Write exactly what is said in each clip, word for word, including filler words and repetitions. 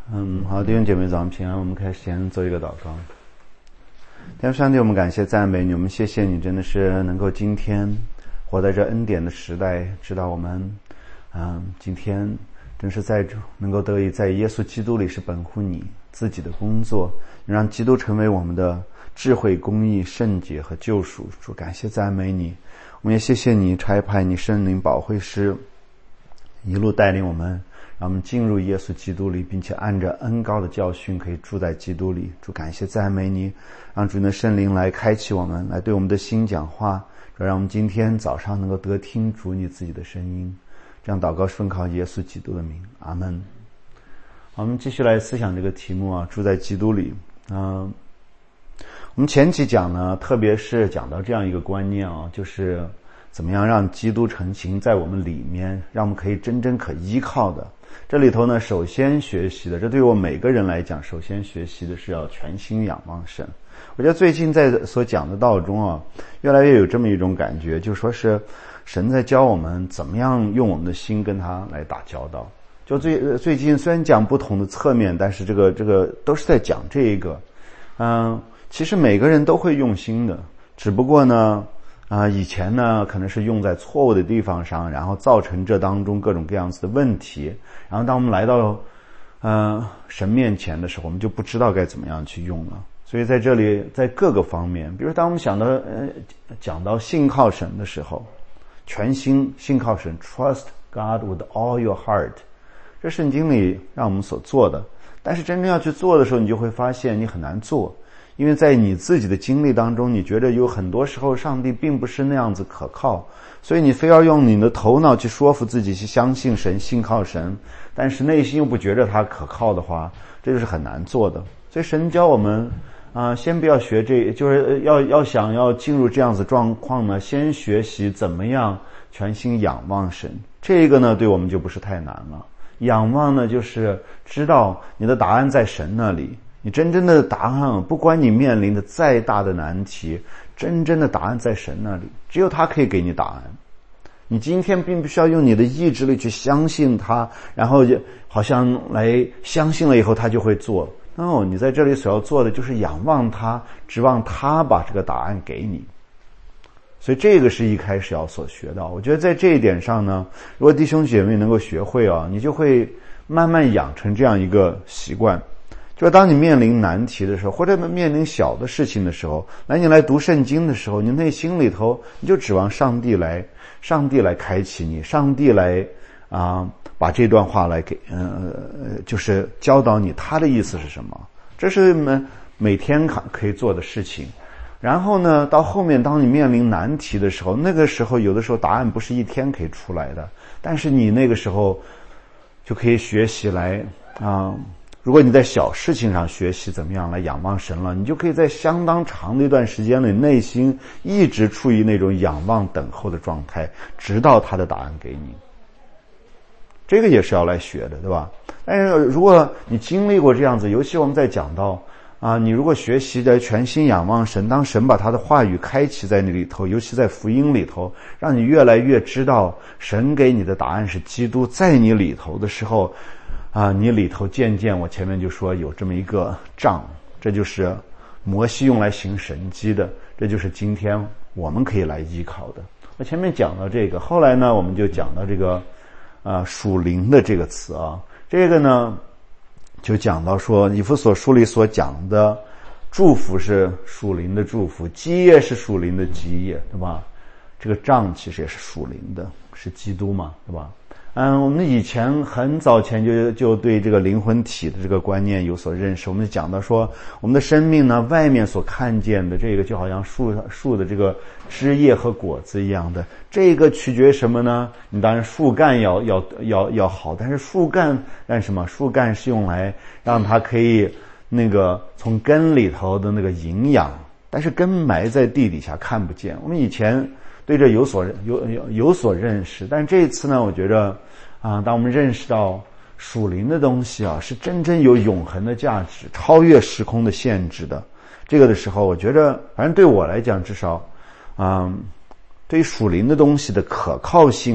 嗯，好，弟兄姐妹早上平安。我们开始先做一个祷告。天父上帝，我们感谢赞美你，我们谢谢你，真的是能够今天活在这恩典的时代，知道我们嗯，今天真是在能够得以在耶稣基督里是本乎你自己的工作，让基督成为我们的智慧、公义、圣洁和救赎。主，感谢赞美你，我们也谢谢你差派你圣灵保惠师一路带领我们，让我们进入耶稣基督里，并且按着恩膏的教训可以住在基督里。主，感谢赞美你，让主的圣灵来开启我们，来对我们的心讲话，让我们今天早上能够得听主你自己的声音。这样祷告顺靠耶稣基督的名，阿们。好，我们继续来思想这个题目啊，住在基督里。嗯、呃，我们前期讲呢，特别是讲到这样一个观念啊，就是怎么样让基督成形在我们里面，让我们可以真正可依靠的。这里头呢，首先学习的，这对于我每个人来讲，首先学习的是要全心仰望神。我觉得最近在所讲的道中啊，越来越有这么一种感觉，就说是神在教我们怎么样用我们的心跟他来打交道。就最最近虽然讲不同的侧面，但是这个这个都是在讲这一个。嗯，其实每个人都会用心的，只不过呢啊、呃，以前呢可能是用在错误的地方上，然后造成这当中各种各样子的问题。然后当我们来到呃神面前的时候，我们就不知道该怎么样去用了。所以在这里，在各个方面，比如当我们想到呃讲到信靠神的时候，全心信靠神 ，trust God with all your heart， 这圣经里让我们所做的。但是真正要去做的时候，你就会发现你很难做，因为在你自己的经历当中，你觉得有很多时候上帝并不是那样子可靠，所以你非要用你的头脑去说服自己去相信神、信靠神，但是内心又不觉得他可靠的话，这就是很难做的。所以神教我们啊、呃，先不要学这，就是要要想要进入这样子状况呢，先学习怎么样全心仰望神。这个呢，对我们就不是太难了。仰望呢，就是知道你的答案在神那里。你真正的答案，不管你面临的再大的难题，真正的答案在神那里，只有他可以给你答案。你今天并不需要用你的意志力去相信他，然后就好像来相信了以后他就会做。No， 你在这里所要做的就是仰望他，指望他把这个答案给你。所以这个是一开始要所学到。我觉得在这一点上呢，如果弟兄姐妹能够学会啊，你就会慢慢养成这样一个习惯。就是当你面临难题的时候，或者面临小的事情的时候，来你来读圣经的时候，你内心里头你就指望上帝来，上帝来开启你，上帝来啊、呃、把这段话来给呃就是教导你他的意思是什么。这是我们每天可以做的事情。然后呢，到后面当你面临难题的时候，那个时候有的时候答案不是一天可以出来的，但是你那个时候就可以学习来啊、呃如果你在小事情上学习怎么样来仰望神了，你就可以在相当长的一段时间里，内心一直处于那种仰望等候的状态，直到他的答案给你。这个也是要来学的，对吧？但是如果你经历过这样子，尤其我们在讲到啊，你如果学习的全心仰望神，当神把他的话语开启在你里头，尤其在福音里头，让你越来越知道神给你的答案是基督在你里头的时候啊，你里头渐渐，我前面就说有这么一个杖，这就是摩西用来行神迹的，这就是今天我们可以来依靠的。我前面讲到这个，后来呢，我们就讲到这个啊属灵的这个词啊，这个呢就讲到说以弗所书里所讲的祝福是属灵的祝福，基业是属灵的基业，对吧？这个杖其实也是属灵的，是基督嘛，对吧？嗯，我们以前很早前就就对这个灵魂体的这个观念有所认识。我们讲到说，我们的生命呢，外面所看见的这个就好像树树的这个枝叶和果子一样的，这个取决于什么呢？你当然树干要要要要好，但是树干干什么？树干是用来让它可以那个从根里头的那个营养，但是根埋在地底下看不见。我们以前对这有所有有有所认识，但是这一次呢，我觉得啊，当我们认识到属灵的东西啊，是真正有永恒的价值，超越时空的限制的，这个的时候，我觉得，反正对我来讲，至少，嗯，对于属灵的东西的可靠性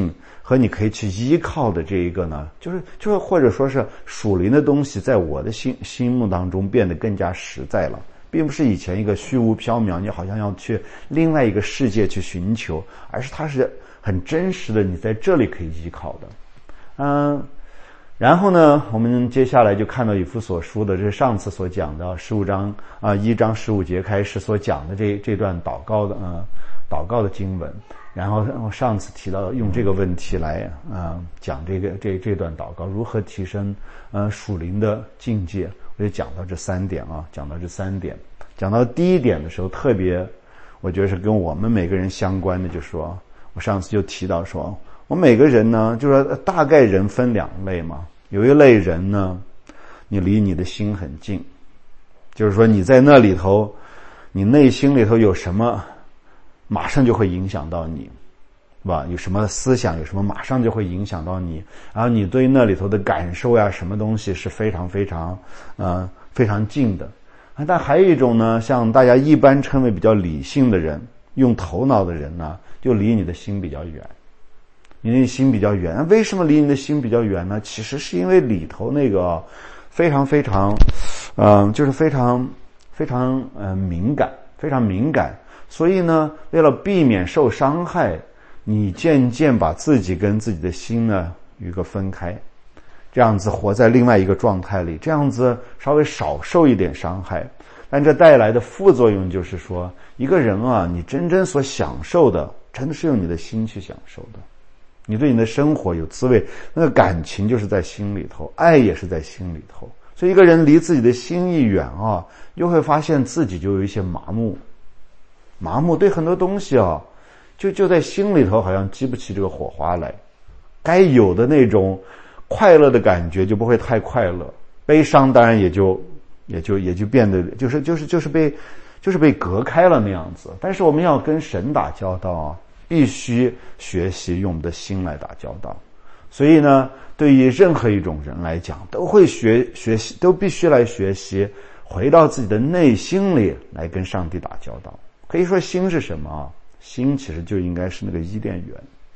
和你可以去依靠的这一个呢，就是就是或者说是属灵的东西，在我的心心目当中变得更加实在了，并不是以前一个虚无缥缈，你好像要去另外一个世界去寻求，而是它是很真实的，你在这里可以依靠的。嗯，然后呢，我们接下来就看到以弗所书的，这是上次所讲的十五章啊一章十五节开始所讲的这这段祷告的呃祷告的经文。然后上次提到用这个问题来啊、呃、讲这个这这段祷告如何提升呃属灵的境界，我就讲到这三点啊，讲到这三点。讲到第一点的时候，特别我觉得是跟我们每个人相关的，就是说我上次就提到说，我们每个人呢，就是说大概人分两类嘛。有一类人呢，你离你的心很近，就是说你在那里头，你内心里头有什么，马上就会影响到你，是吧？有什么思想，有什么马上就会影响到你，然后你对那里头的感受呀，什么东西是非常非常呃非常近的。但还有一种呢，像大家一般称为比较理性的人，用头脑的人呢，就离你的心比较远。你的心比较远，为什么离你的心比较远呢？其实是因为里头那个非常非常嗯、呃、就是非常非常呃敏感，非常敏感。所以呢，为了避免受伤害，你渐渐把自己跟自己的心呢有一个分开，这样子活在另外一个状态里，这样子稍微少受一点伤害。但这带来的副作用就是说，一个人啊，你真正所享受的真的是用你的心去享受的，你对你的生活有滋味，那个感情就是在心里头，爱也是在心里头。所以一个人离自己的心一远啊，就会发现自己就有一些麻木麻木对很多东西啊，就就在心里头好像激不起这个火花来，该有的那种快乐的感觉就不会太快乐，悲伤当然也就也就也就变得就是就是就是被就是被隔开了那样子。但是我们要跟神打交道啊，必须学习用我们的心来打交道。所以呢，对于任何一种人来讲，都会学学习，都必须来学习，回到自己的内心里来跟上帝打交道。可以说心是什么啊？心其实就应该是那个伊甸园，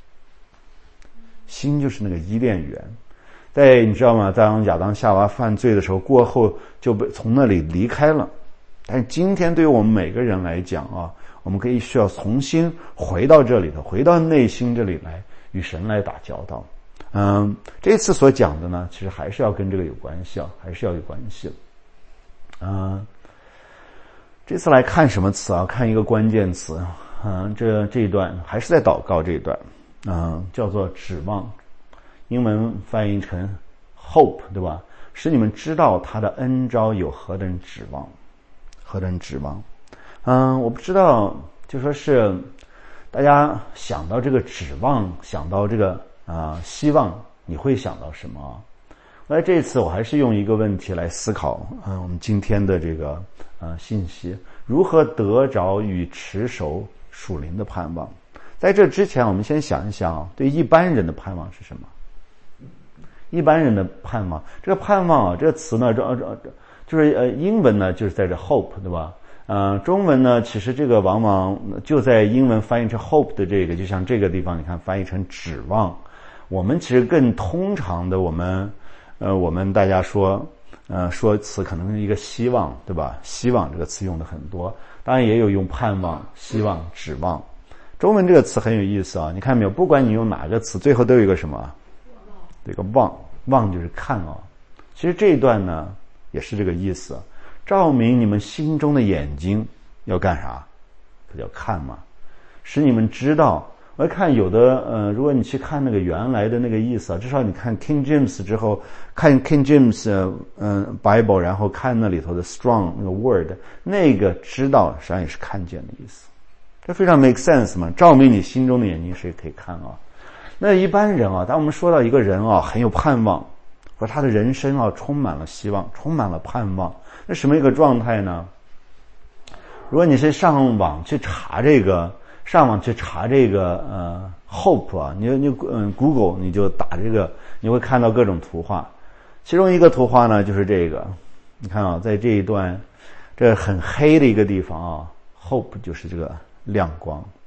心就是那个伊甸园。在你知道吗？当亚当夏娃犯罪的时候，过后就被从那里离开了。但是今天对于我们每个人来讲啊，我们可以需要重新回到这里头，回到内心这里来，与神来打交道。嗯，这次所讲的呢，其实还是要跟这个有关系啊，还是要有关系。嗯，这次来看什么词啊？看一个关键词。嗯，这这一段还是在祷告这一段。嗯，叫做指望，英文翻译成 hope， 对吧？使你们知道他的恩召有何等指望，何等指望。嗯，我不知道，就说是大家想到这个指望，想到这个啊、呃、希望，你会想到什么？那这次我还是用一个问题来思考，嗯、呃，我们今天的这个呃信息，如何得着与持守属灵的盼望。在这之前，我们先想一想，对一般人的盼望是什么？一般人的盼望，这个盼望啊，这个词呢，这这就是呃，英文呢就是在这 hope， 对吧？呃，中文呢，其实这个往往就在英文翻译成 hope 的这个，就像这个地方，你看翻译成指望。我们其实更通常的，我们呃，我们大家说呃说词可能是一个希望，对吧？希望这个词用的很多，当然也有用盼望、希望、指望。中文这个词很有意思啊，你看没有？不管你用哪个词，最后都有一个什么？这个望，望就是看啊。其实这一段呢，也是这个意思，照明你们心中的眼睛，要干啥？它叫看嘛，使你们知道。我看有的呃，如果你去看那个原来的那个意思啊，至少你看 King James 之后，看 King James 嗯、呃、Bible， 然后看那里头的 strong 那个 word， 那个知道实际上也是看见的意思。这非常 make sense 嘛，照明你心中的眼睛，谁可以看啊？那一般人啊，当我们说到一个人啊很有盼望，或者他的人生啊充满了希望，充满了盼望，那什么一个状态呢？如果你是上网去查这个，上网去查这个呃 hope 啊，你你嗯 Google 你就打这个，你会看到各种图画。其中一个图画呢就是这个，你看啊，在这一段这很黑的一个地方啊 ，hope 就是这个亮光。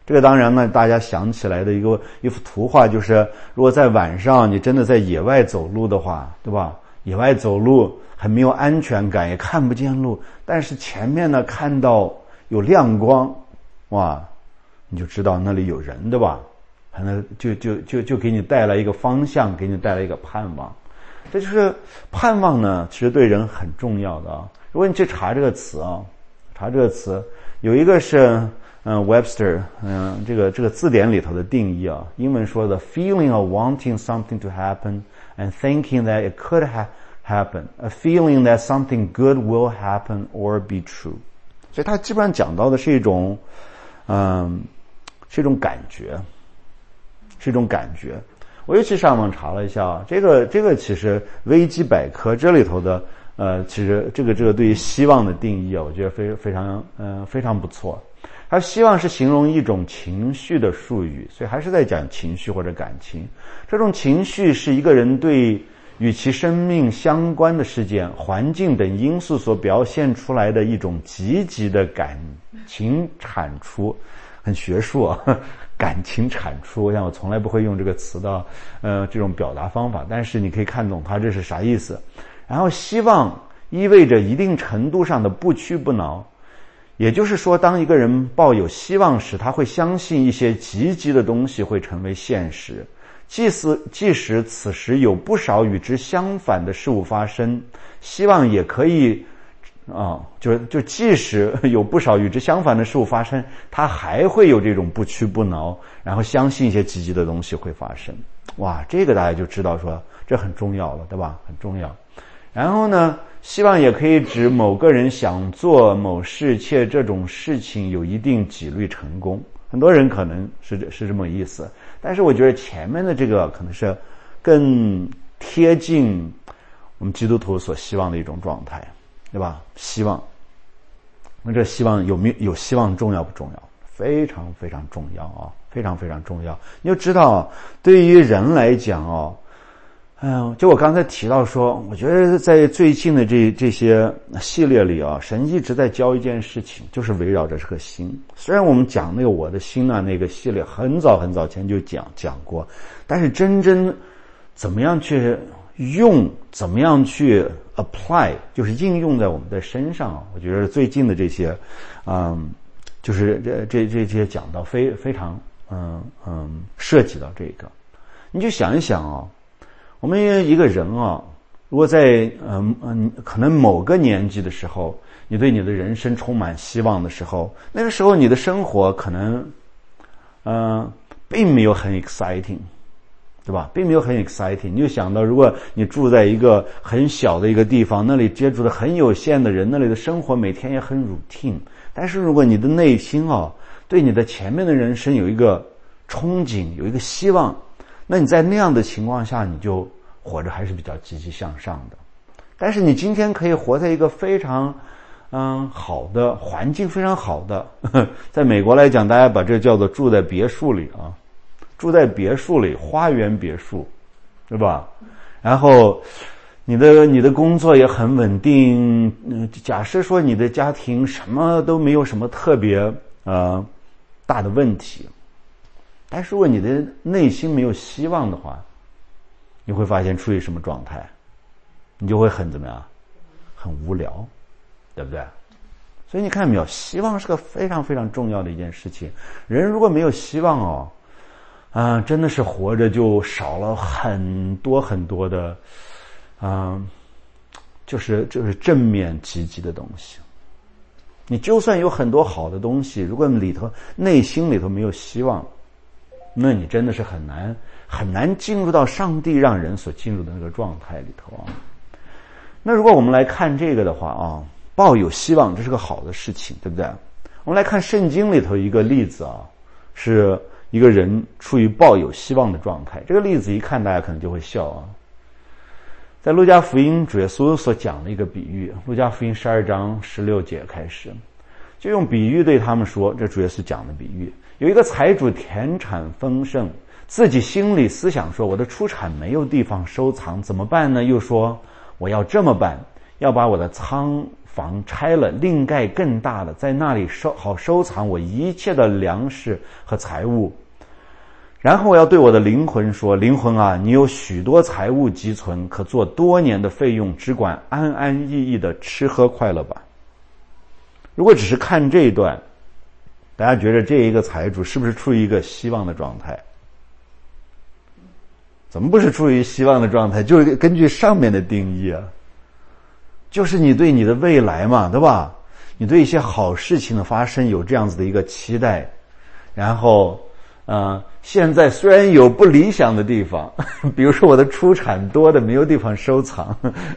这个当然呢，大家想起来的一个一幅图画就是，如果在晚上你真的在野外走路的话，对吧？野外走路很没有安全感，也看不见路，但是前面呢看到有亮光，哇，你就知道那里有人，对吧？可能就就就就给你带来一个方向，给你带来一个盼望。这就是盼望呢，其实对人很重要的啊。如果你去查这个词啊，查这个词，有一个是嗯 Webster 嗯这个这个字典里头的定义啊，英文说的 feeling of wanting something to happen and thinking that it could ha- happen, a feeling that something good will happen or be true。所以它基本上讲到的是一种嗯是一种感觉，是一种感觉。我又去上网查了一下，这个这个其实维基百科这里头的呃，其实这个这个对于希望的定义啊，我觉得非非常嗯、呃、非常不错。它希望是形容一种情绪的术语，所以还是在讲情绪或者感情。这种情绪是一个人对与其生命相关的事件、环境等因素所表现出来的一种积极的感情产出。很学术啊，感情产出，我想我从来不会用这个词的呃这种表达方法，但是你可以看懂它这是啥意思。然后希望意味着一定程度上的不屈不挠，也就是说，当一个人抱有希望时，他会相信一些积极的东西会成为现实，即使即使此时有不少与之相反的事物发生，希望也可以啊，就就即使有不少与之相反的事物发生，他还会有这种不屈不挠，然后相信一些积极的东西会发生。哇，这个大家就知道说这很重要了，对吧？很重要。然后呢，希望也可以指某个人想做某事，且这种事情有一定几率成功。很多人可能是是这么意思，但是我觉得前面的这个可能是更贴近我们基督徒所希望的一种状态。对吧？希望，那这希望有没有有希望重要不重要？非常非常重要啊，非常非常重要。你就知道，对于人来讲哦，嗯，就我刚才提到说，我觉得在最近的这这些系列里啊，神一直在教一件事情，就是围绕着这颗心。虽然我们讲那个我的心啊那个系列很早很早前就讲讲过，但是真正怎么样去用，怎么样去 apply， 就是应用在我们的身上。我觉得最近的这些，嗯，就是这这这些讲到非非常嗯嗯涉及到这个，你就想一想啊，我们一个人啊，如果在嗯嗯可能某个年纪的时候，你对你的人生充满希望的时候，那个时候你的生活可能嗯、呃、并没有很 exciting。对吧？并没有很 exciting。你就想到，如果你住在一个很小的一个地方，那里接触的很有限的人，那里的生活每天也很 routine。但是如果你的内心啊，对你的前面的人生有一个憧憬，有一个希望，那你在那样的情况下，你就活着还是比较积极向上的。但是你今天可以活在一个非常嗯好的环境，非常好的，呵呵在美国来讲，大家把这叫做住在别墅里啊。住在别墅里，花园别墅，对吧？然后你的你的工作也很稳定。嗯，假设说你的家庭什么都没有什么特别呃大的问题，但是如果你的内心没有希望的话，你会发现处于什么状态？你就会很怎么样？很无聊，对不对？所以你看没有，希望是个非常非常重要的一件事情。人如果没有希望哦。啊、呃，真的是活着就少了很多很多的，嗯、呃，就是就是正面积极的东西。你就算有很多好的东西，如果里头内心里头没有希望，那你真的是很难很难进入到上帝让人所进入的那个状态里头啊。那如果我们来看这个的话啊，抱有希望这是个好的事情，对不对？我们来看圣经里头一个例子啊，是一个人处于抱有希望的状态。这个例子一看大家可能就会笑啊。在路加福音主耶稣所讲的一个比喻，路加福音十二章十六节开始，就用比喻对他们说，这主耶稣讲的比喻，有一个财主田产丰盛，自己心里思想说，我的出产没有地方收藏，怎么办呢？又说我要这么办，要把我的仓房拆了，另盖更大的，在那里收好收藏我一切的粮食和财物。然后我要对我的灵魂说，灵魂啊，你有许多财物积存，可做多年的费用，只管安安逸逸的吃喝快乐吧。如果只是看这一段，大家觉得这一个财主是不是处于一个希望的状态？怎么不是处于希望的状态？就是根据上面的定义啊，就是你对你的未来嘛，对吧？你对一些好事情的发生有这样子的一个期待，然后呃，现在虽然有不理想的地方，比如说我的出产多的没有地方收藏，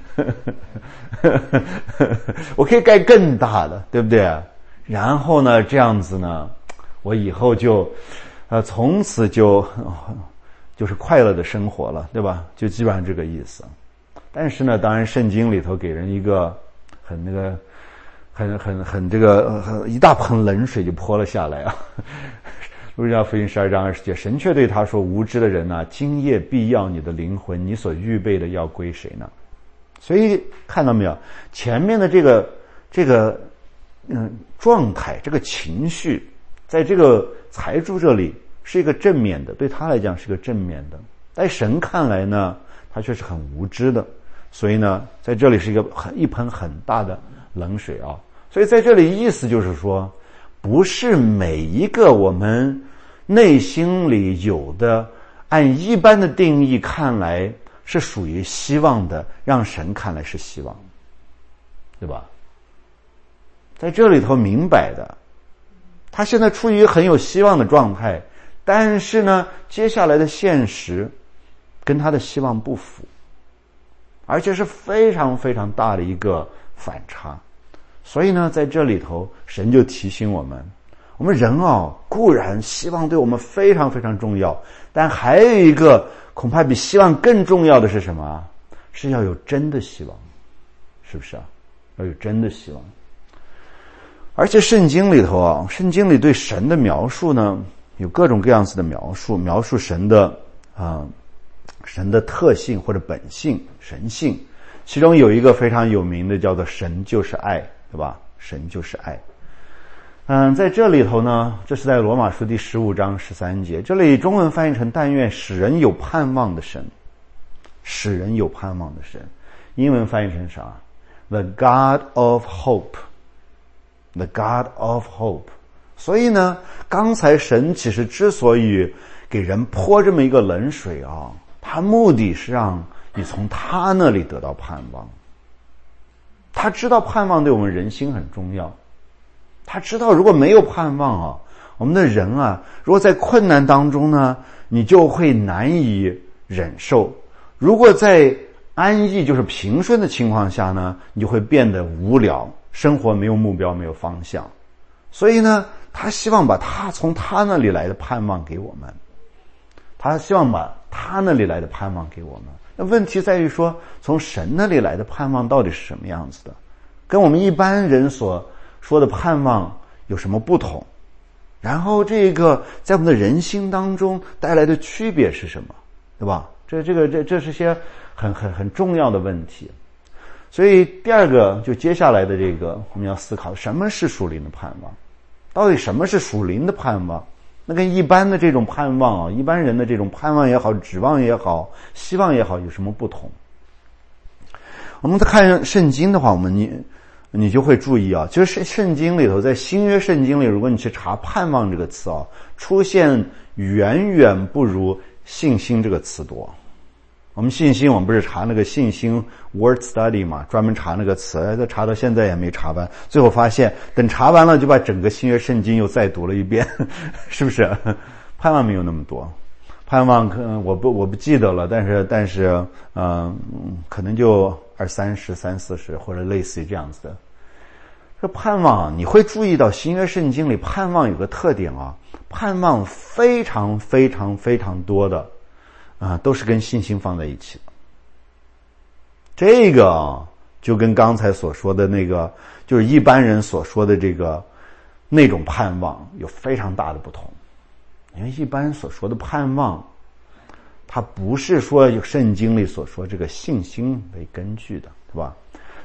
我可以盖更大的，对不对？然后呢，这样子呢，我以后就呃从此就就是快乐的生活了，对吧？就基本上这个意思。但是呢，当然圣经里头给人一个很那个很很很这个很一大盆冷水就泼了下来啊。路加福音十二章二十节，神却对他说，无知的人啊，今夜必要你的灵魂，你所预备的要归谁呢？所以看到没有，前面的这个这个嗯状态，这个情绪，在这个财主这里是一个正面的，对他来讲是个正面的，在神看来呢，他却是很无知的。所以呢，在这里是一个很一盆很大的冷水啊。所以在这里意思就是说，不是每一个我们内心里有的按一般的定义看来是属于希望的，让神看来是希望，对吧？在这里头明摆的，他现在处于很有希望的状态，但是呢，接下来的现实跟他的希望不符，而且是非常非常大的一个反差。所以呢，在这里头神就提醒我们，我们人啊，固然希望对我们非常非常重要，但还有一个恐怕比希望更重要的是什么？是要有真的希望，是不是啊？要有真的希望。而且圣经里头啊，圣经里对神的描述呢，有各种各样子的描述，描述神的啊、呃、神的特性或者本性、神性。其中有一个非常有名的叫做神就是爱，对吧？神就是爱。嗯，在这里头呢，这是在罗马书第十五章十三节，这里中文翻译成但愿使人有盼望的神，使人有盼望的神，英文翻译成啥？ The God of Hope，The God of Hope。 所以呢，刚才神其实之所以给人泼这么一个冷水啊，他目的是让你从他那里得到盼望。他知道盼望对我们人心很重要，他知道如果没有盼望啊，我们的人啊，如果在困难当中呢，你就会难以忍受；如果在安逸就是平顺的情况下呢，你就会变得无聊，生活没有目标，没有方向。所以呢，他希望把他从他那里来的盼望给我们，他希望把他那里来的盼望给我们。那问题在于说，从神那里来的盼望到底是什么样子的，跟我们一般人所说的盼望有什么不同？然后这个在我们的人心当中带来的区别是什么，对吧？这这个这这是些很很很重要的问题。所以第二个就接下来的这个我们要思考，什么是属灵的盼望？到底什么是属灵的盼望？那跟一般的这种盼望啊，一般人的这种盼望也好，指望也好，希望也好，有什么不同？我们再看圣经的话，我们你你就会注意啊，就是圣经里头，在新约圣经里，如果你去查盼望这个词啊，出现远远不如信心这个词多。我们信心，我们不是查那个信心 word study 嘛，专门查那个词，再查到现在也没查完，最后发现等查完了就把整个新约圣经又再读了一遍，是不是？盼望没有那么多，盼望可能我不我不记得了，但是但是嗯、呃，可能就二三十、三四十或者类似于这样子的。这盼望你会注意到新约圣经里盼望有个特点啊，盼望非常非常非常多的啊，都是跟信心放在一起的。这个就跟刚才所说的那个，就是一般人所说的这个那种盼望有非常大的不同。因为一般人所说的盼望，它不是说有圣经里所说这个信心为根据的，对吧？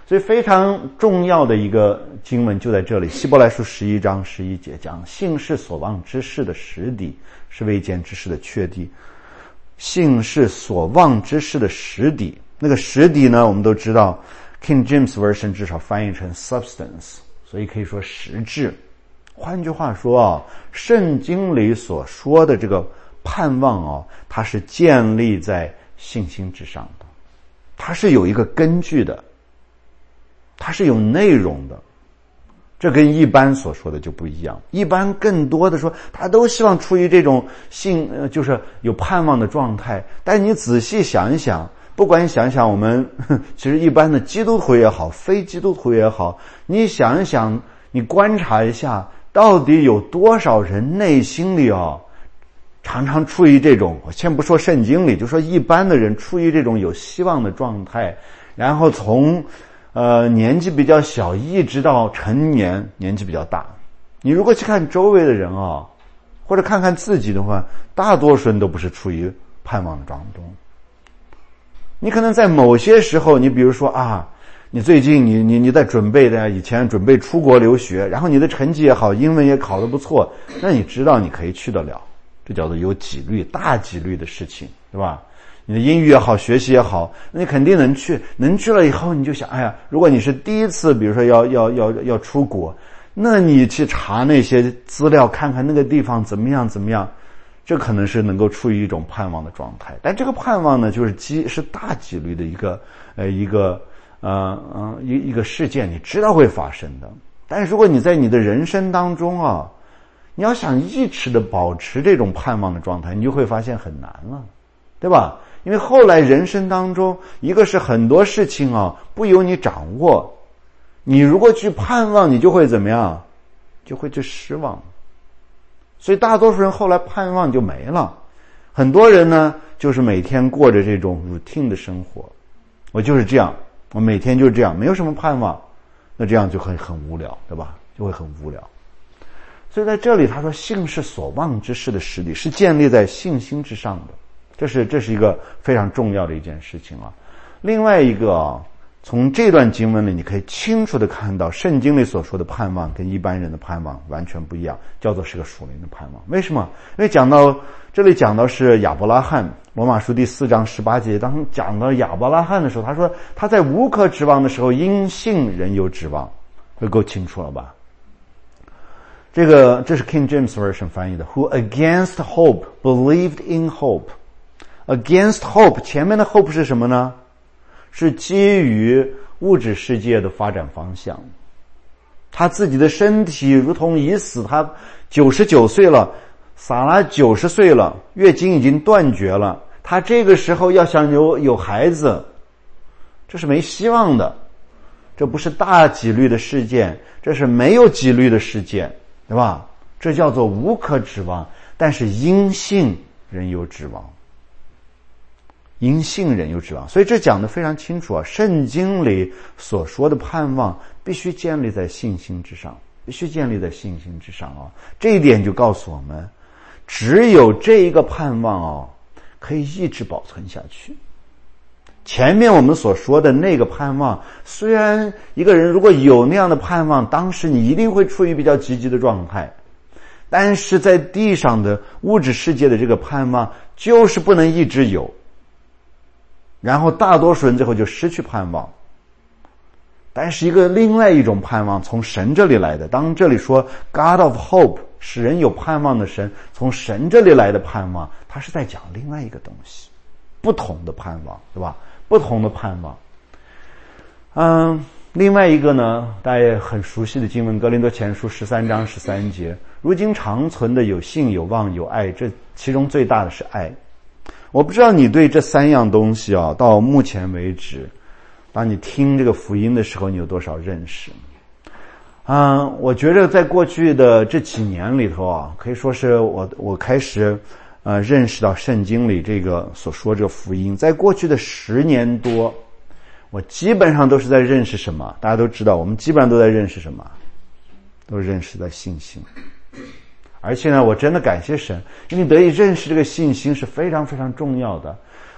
所以非常重要的一个经文就在这里，希伯来书十一章十一节讲，信是所望之事的实底，是未见之事的确地。信是所望之事的实底，那个实底呢，我们都知道 King James Version 至少翻译成 substance， 所以可以说实质。换句话说啊，圣经里所说的这个盼望啊，它是建立在信心之上的，它是有一个根据的，它是有内容的。这跟一般所说的就不一样，一般更多的说他都希望处于这种信呃就是有盼望的状态，但你仔细想一想，不管你想一想我们其实一般的基督徒也好，非基督徒也好，你想一想，你观察一下，到底有多少人内心里啊常常处于这种，我先不说圣经里，就说一般的人处于这种有希望的状态，然后从呃，年纪比较小一直到成年，年纪比较大。你如果去看周围的人啊，或者看看自己的话，大多数人都不是处于盼望的当中。你可能在某些时候，你比如说啊，你最近你你你在准备的以前准备出国留学，然后你的成绩也好，英文也考得不错，那你知道你可以去得了，这叫做有几率，大几率的事情，对吧？你的英语也好，学习也好，那你肯定能去。能去了以后，你就想，哎呀，如果你是第一次，比如说要要要要出国，那你去查那些资料，看看那个地方怎么样怎么样，这可能是能够处于一种盼望的状态。但这个盼望呢，就是几是大几率的一个呃一个呃呃一一个事件，你知道会发生的。但是如果你在你的人生当中啊，你要想一直的保持这种盼望的状态，你就会发现很难了，对吧？因为后来人生当中，一个是很多事情啊不由你掌握，你如果去盼望，你就会怎么样？就会去失望。所以大多数人后来盼望就没了。很多人呢，就是每天过着这种 routine 的生活，我就是这样，我每天就是这样，没有什么盼望，那这样就很很无聊，对吧？就会很无聊。所以在这里他说，信是所望之事的实底，是建立在信心之上的。这是这是一个非常重要的一件事情啊。另外一个啊，从这段经文里你可以清楚的看到，圣经里所说的盼望跟一般人的盼望完全不一样，叫做是个属灵的盼望。为什么？因为讲到这里讲到是亚伯拉罕，罗马书第四章十八节，当讲到亚伯拉罕的时候，他说他在无可指望的时候，因信仍有指望，这够清楚了吧？这个这是 King James Version 翻译的 ，Who against hope believed in hope。Against hope 前面的 hope 是什么呢？是基于物质世界的发展方向。他自己的身体如同已死，他九十九岁了，撒拉九十岁了，月经已经断绝了，他这个时候要想有有孩子，这是没希望的。这不是大几率的事件，这是没有几率的事件，对吧？这叫做无可指望，但是因信仍有指望。因信仍有指望，所以这讲得非常清楚啊。圣经里所说的盼望必须建立在信心之上，必须建立在信心之上啊。这一点就告诉我们，只有这一个盼望啊，可以一直保存下去。前面我们所说的那个盼望，虽然一个人如果有那样的盼望，当时你一定会处于比较积极的状态，但是在地上的物质世界的这个盼望就是不能一直有，然后大多数人最后就失去盼望。但是一个另外一种盼望从神这里来的，当这里说 God of Hope 使人有盼望的神，从神这里来的盼望，他是在讲另外一个东西，不同的盼望，对吧？不同的盼望。嗯，另外一个呢，大家也很熟悉的经文，哥林多前书十三章十三节，如今长存的有信有望有爱，这其中最大的是爱。我不知道你对这三样东西啊，到目前为止，当你听这个福音的时候，你有多少认识？嗯，我觉得在过去的这几年里头啊，可以说是我我开始呃认识到圣经里这个所说这个福音。在过去的十年多，我基本上都是在认识什么？大家都知道，我们基本上都在认识什么？都认识在信心。而且呢，我真的感谢神，因为得以认识这个信心是非常非常重要的。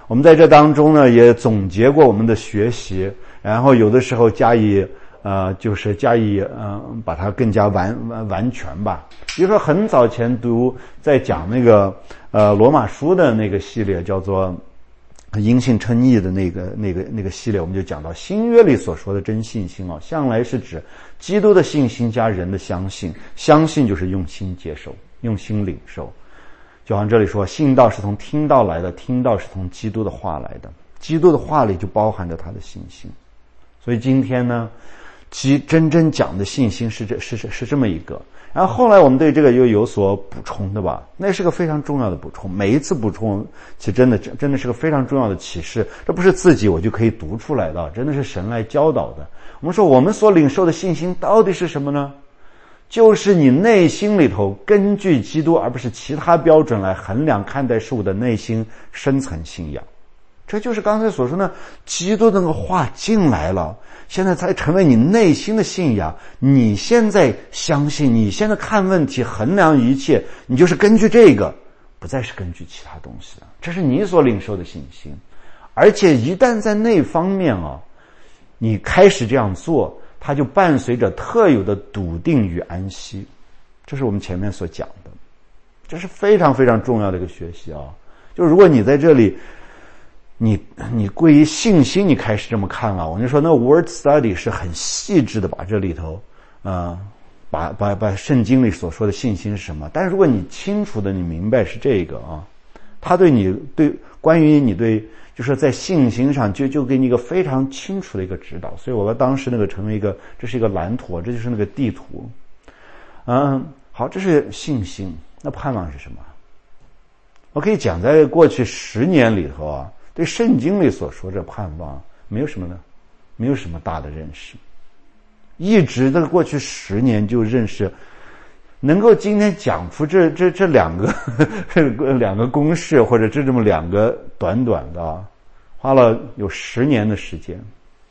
我们在这当中呢，也总结过我们的学习，然后有的时候加以呃，就是加以呃，把它更加完完完全吧。比如说很早前读在讲那个呃罗马书的那个系列，叫做因信称义的那个那个那个系列，我们就讲到新约里所说的真信心啊，向来是指基督的信心加人的相信，相信就是用心接受，用心领受。就好像这里说，信道是从听道来的，听道是从基督的话来的，基督的话里就包含着他的信心。所以今天呢，其真正讲的信心是这是是是这么一个。然后后来我们对这个又有所补充的吧，那是个非常重要的补充。每一次补充其实真的真的是个非常重要的启示，这不是自己我就可以读出来的，真的是神来教导的。我们说我们所领受的信心到底是什么呢？就是你内心里头根据基督而不是其他标准来衡量看待事物的内心深层信仰。这就是刚才所说的，基督那个话进来了，现在才成为你内心的信仰。你现在相信，你现在看问题衡量一切，你就是根据这个，不再是根据其他东西了。这是你所领受的信心。而且一旦在那方面啊，你开始这样做，它就伴随着特有的笃定与安息。这是我们前面所讲的，这是非常非常重要的一个学习啊。就如果你在这里你你归于信心，你开始这么看了，我就说那 word study 是很细致的把这里头呃把把把圣经里所说的信心是什么。但是如果你清楚的你明白是这个啊，他对你对关于你对就是在信心上就就给你一个非常清楚的一个指导。所以我当时那个成为一个这是一个蓝图，这就是那个地图。嗯，好，这是信心。那盼望是什么？我可以讲在过去十年里头啊，对圣经里所说这盼望没有什么呢，没有什么大的认识。一直在过去十年就认识，能够今天讲出这这这两个两个公式，或者这这么两个短短的，花了有十年的时间。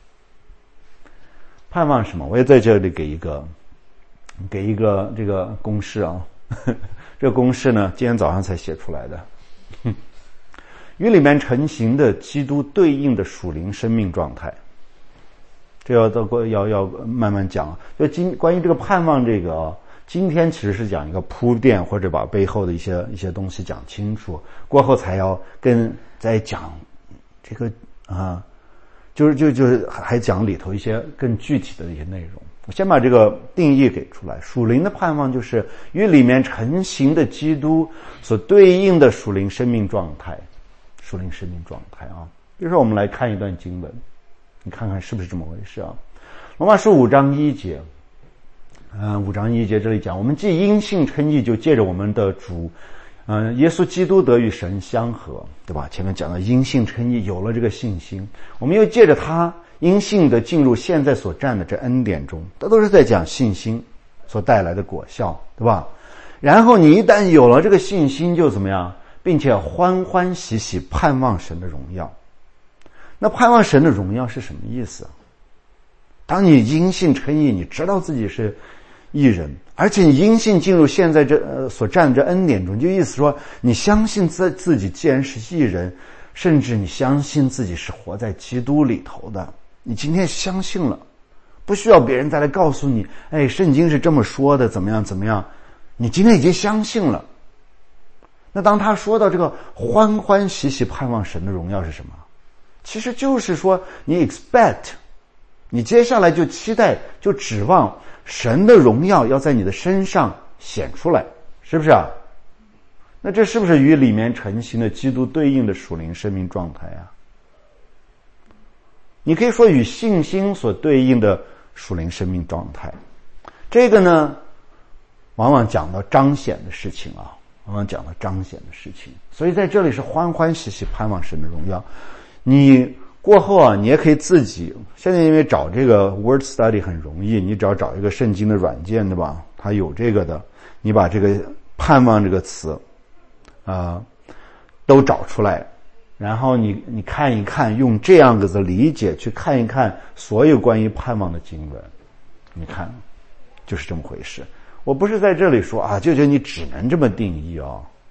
盼望什么？我也在这里给一个给一个这个公式啊，这个公式呢，今天早上才写出来的。与里面成型的基督对应的属灵生命状态，这要到要要慢慢讲。就今关于这个盼望这个啊，今天其实是讲一个铺垫，或者把背后的一些一些东西讲清楚，过后才要跟再讲这个啊，就是就就是还讲里头一些更具体的一些内容。我先把这个定义给出来，属灵的盼望就是与里面成型的基督所对应的属灵生命状态。属灵生命状态啊，比如说我们来看一段经文，你看看是不是这么回事啊？罗马书五章一节，嗯、呃，五章一节这里讲，我们既因信称义，就借着我们的主，嗯、呃，耶稣基督得与神相合，对吧？前面讲到因信称义，有了这个信心，我们又借着他因信的进入现在所占的这恩典中，这都是在讲信心所带来的果效，对吧？然后你一旦有了这个信心，就怎么样？并且欢欢喜喜盼望神的荣耀。那盼望神的荣耀是什么意思？当你因信称义，你知道自己是义人，而且你因信进入现在这、呃、所占这恩典中，就意思说你相信自自己既然是义人，甚至你相信自己是活在基督里头的，你今天相信了，不需要别人再来告诉你，哎，圣经是这么说的，怎么样怎么样，你今天已经相信了。那当他说到这个欢欢喜喜盼望神的荣耀是什么？其实就是说你 expect， 你接下来就期待，就指望神的荣耀要在你的身上显出来，是不是啊？那这是不是与里面成型的基督对应的属灵生命状态啊？你可以说与信心所对应的属灵生命状态。这个呢，往往讲到彰显的事情啊。我们讲了彰显的事情，所以在这里是欢欢喜喜盼望神的荣耀。你过后啊，你也可以自己，现在因为找这个 word study 很容易，你只要找一个圣经的软件，对吧？它有这个的，你把这个盼望这个词啊、呃、都找出来，然后你你看一看，用这样子的理解去看一看所有关于盼望的经文，你看就是这么回事。我不是在这里说啊，舅舅你只能这么定义哦，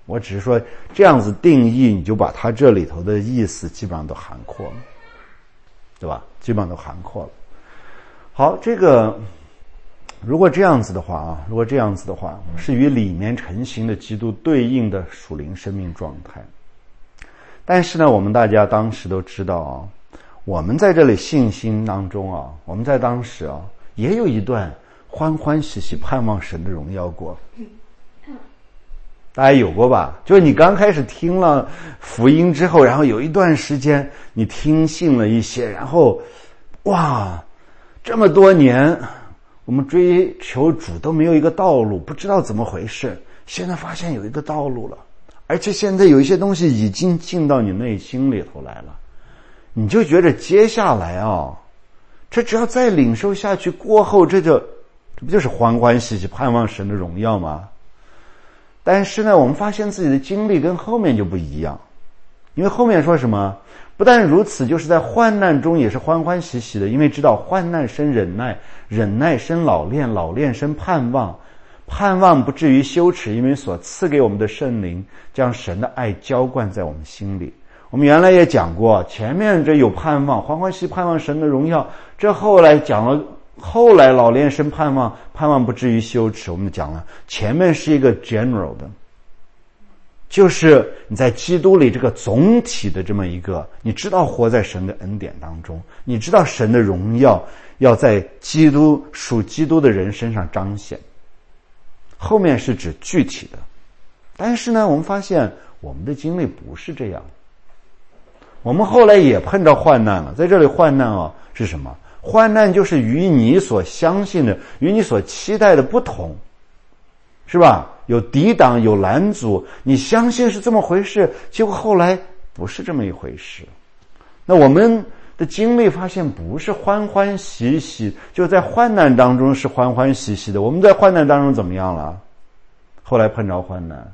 我只是说这样子定义，你就把它这里头的意思基本上都涵括了，对吧？基本上都涵括了。好，这个如果这样子的话啊，如果这样子的话，是与里面成型的基督对应的属灵生命状态。但是呢，我们大家当时都知道啊，我们在这里信心当中啊，我们在当时啊，也有一段欢欢喜喜盼望神的荣耀过。大家有过吧？就是你刚开始听了福音之后，然后有一段时间你听信了一些，然后哇，这么多年我们追求主都没有一个道路，不知道怎么回事，现在发现有一个道路了，而且现在有一些东西已经进到你内心里头来了，你就觉得接下来啊，这只要再领受下去过后，这就这不就是欢欢喜喜盼望神的荣耀吗？但是呢，我们发现自己的经历跟后面就不一样，因为后面说什么？不但如此，就是在患难中也是欢欢喜喜的，因为知道患难生忍耐，忍耐生老练，老练生盼望，盼望不至于羞耻，因为所赐给我们的圣灵将神的爱浇灌在我们心里。我们原来也讲过，前面这有盼望，欢欢喜盼望神的荣耀，这后来讲了，后来老练生盼望，盼望不至于羞耻。我们讲了，前面是一个 general 的，就是你在基督里这个总体的这么一个，你知道活在神的恩典当中，你知道神的荣耀要在基督属基督的人身上彰显。后面是指具体的，但是呢，我们发现我们的经历不是这样。我们后来也碰到患难了，在这里患难啊是什么？患难就是与你所相信的，与你所期待的不同，是吧？有抵挡，有拦阻，你相信是这么回事，结果后来不是这么一回事。那我们的经历发现不是欢欢喜喜，就在患难当中是欢欢喜喜的。我们在患难当中怎么样了？后来碰着患难，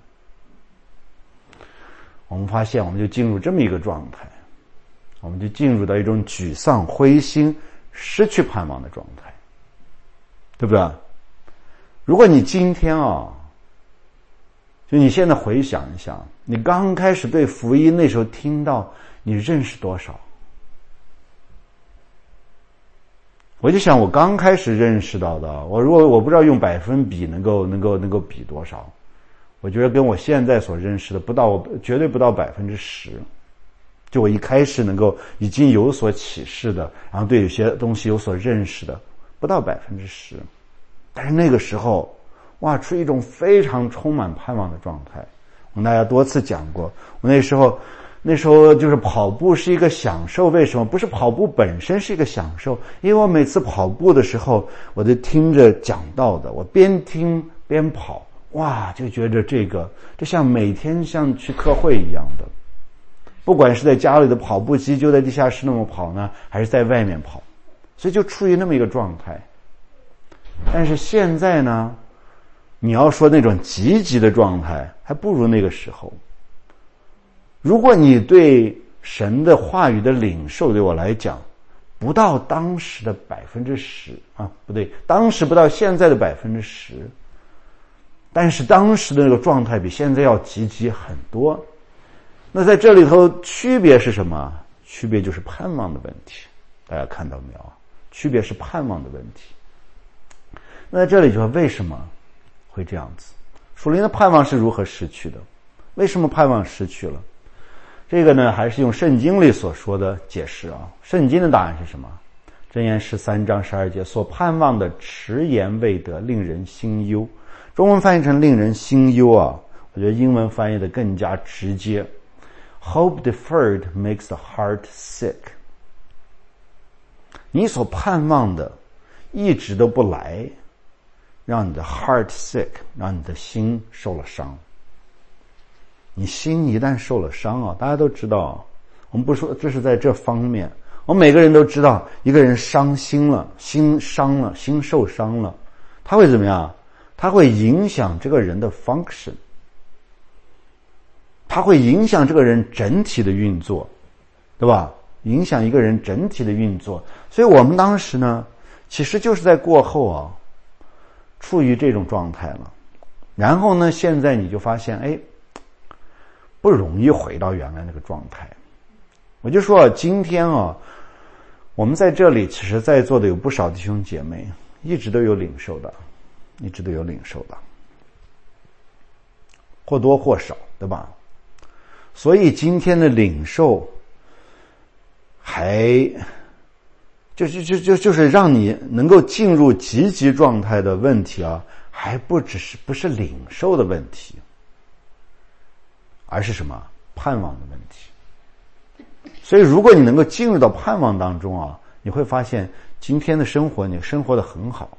我们发现我们就进入这么一个状态，我们就进入到一种沮丧、灰心、失去盼望的状态，对不对？如果你今天啊，就你现在回想一下，你刚开始对福音那时候听到，你认识多少？我就想我刚开始认识到的，我如果我不知道用百分比能够能够能够比多少，我觉得跟我现在所认识的不到，绝对不到百分之十。就我一开始能够已经有所启示的，然后对有些东西有所认识的，不到百分之十。但是那个时候，哇，处于一种非常充满盼望的状态。我跟大家多次讲过，我那时候那时候就是跑步是一个享受。为什么？不是跑步本身是一个享受，因为我每次跑步的时候，我就听着讲道的，我边听边跑，哇，就觉得这个就像每天像去课会一样的。不管是在家里的跑步机就在地下室那么跑呢，还是在外面跑，所以就处于那么一个状态。但是现在呢，你要说那种积极的状态，还不如那个时候。如果你对神的话语的领受，对我来讲，不到当时的百分之十啊，不对，当时不到现在的百分之十，但是当时的那个状态比现在要积极很多。那在这里头区别是什么？区别就是盼望的问题。大家看到没有？区别是盼望的问题。那在这里就说为什么会这样子？属灵的盼望是如何失去的？为什么盼望失去了？这个呢，还是用圣经里所说的解释啊。圣经的答案是什么？箴言十三章十二节，所盼望的迟延未得，令人心忧。中文翻译成令人心忧啊，我觉得英文翻译的更加直接。Hope deferred makes the heart sick。 你所盼望的一直都不来，让你的 heart sick， 让你的心受了伤。你心一旦受了伤啊，大家都知道，我们不说这是在这方面，我们每个人都知道，一个人伤心了，心伤了，心受伤了，他会怎么样？他会影响这个人的 function，它会影响这个人整体的运作，对吧？影响一个人整体的运作。所以我们当时呢，其实就是在过后啊，处于这种状态了。然后呢，现在你就发现，哎， 不容易回到原来那个状态。我就说今天啊，我们在这里其实在座的有不少弟兄姐妹一直都有领受的，一直都有领受的，或多或少，对吧？所以今天的领受还就就就就就是让你能够进入积极状态的问题啊，还不只是不是领受的问题，而是什么？盼望的问题。所以如果你能够进入到盼望当中啊，你会发现今天的生活你生活得很好，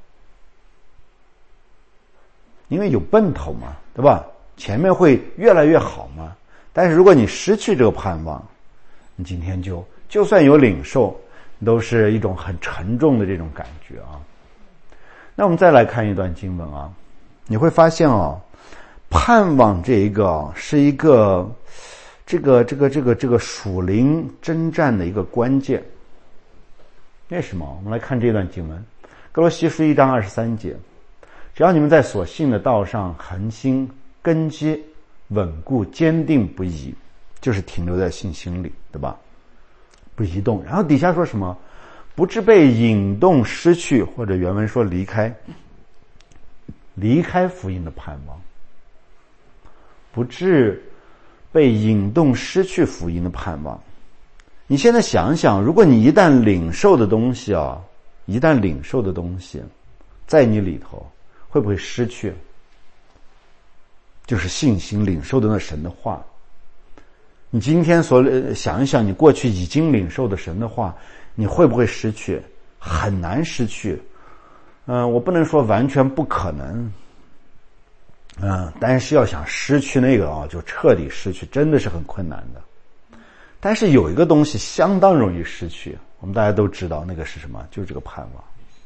因为有奔头嘛，对吧？前面会越来越好嘛。但是如果你失去这个盼望，你今天就就算有领受，都是一种很沉重的这种感觉啊。那我们再来看一段经文啊，你会发现啊，盼望这一个是一个这个这个这个这个属灵征战的一个关键。为什么？我们来看这段经文，哥罗西书一章二十三节，只要你们在所信的道上恒心，根基稳固，坚定不移，就是停留在信心里，对吧？不移动。然后底下说什么？不致被引动失去，或者原文说离开离开福音的盼望，不致被引动失去福音的盼望。你现在想想，如果你一旦领受的东西啊，一旦领受的东西在你里头，会不会失去？就是信心领受的那神的话。你今天所想一想，你过去已经领受的神的话，你会不会失去？很难失去。嗯、呃，我不能说完全不可能。嗯、呃，但是要想失去那个啊，就彻底失去，真的是很困难的。但是有一个东西相当容易失去，我们大家都知道，那个是什么？就是这个盼望。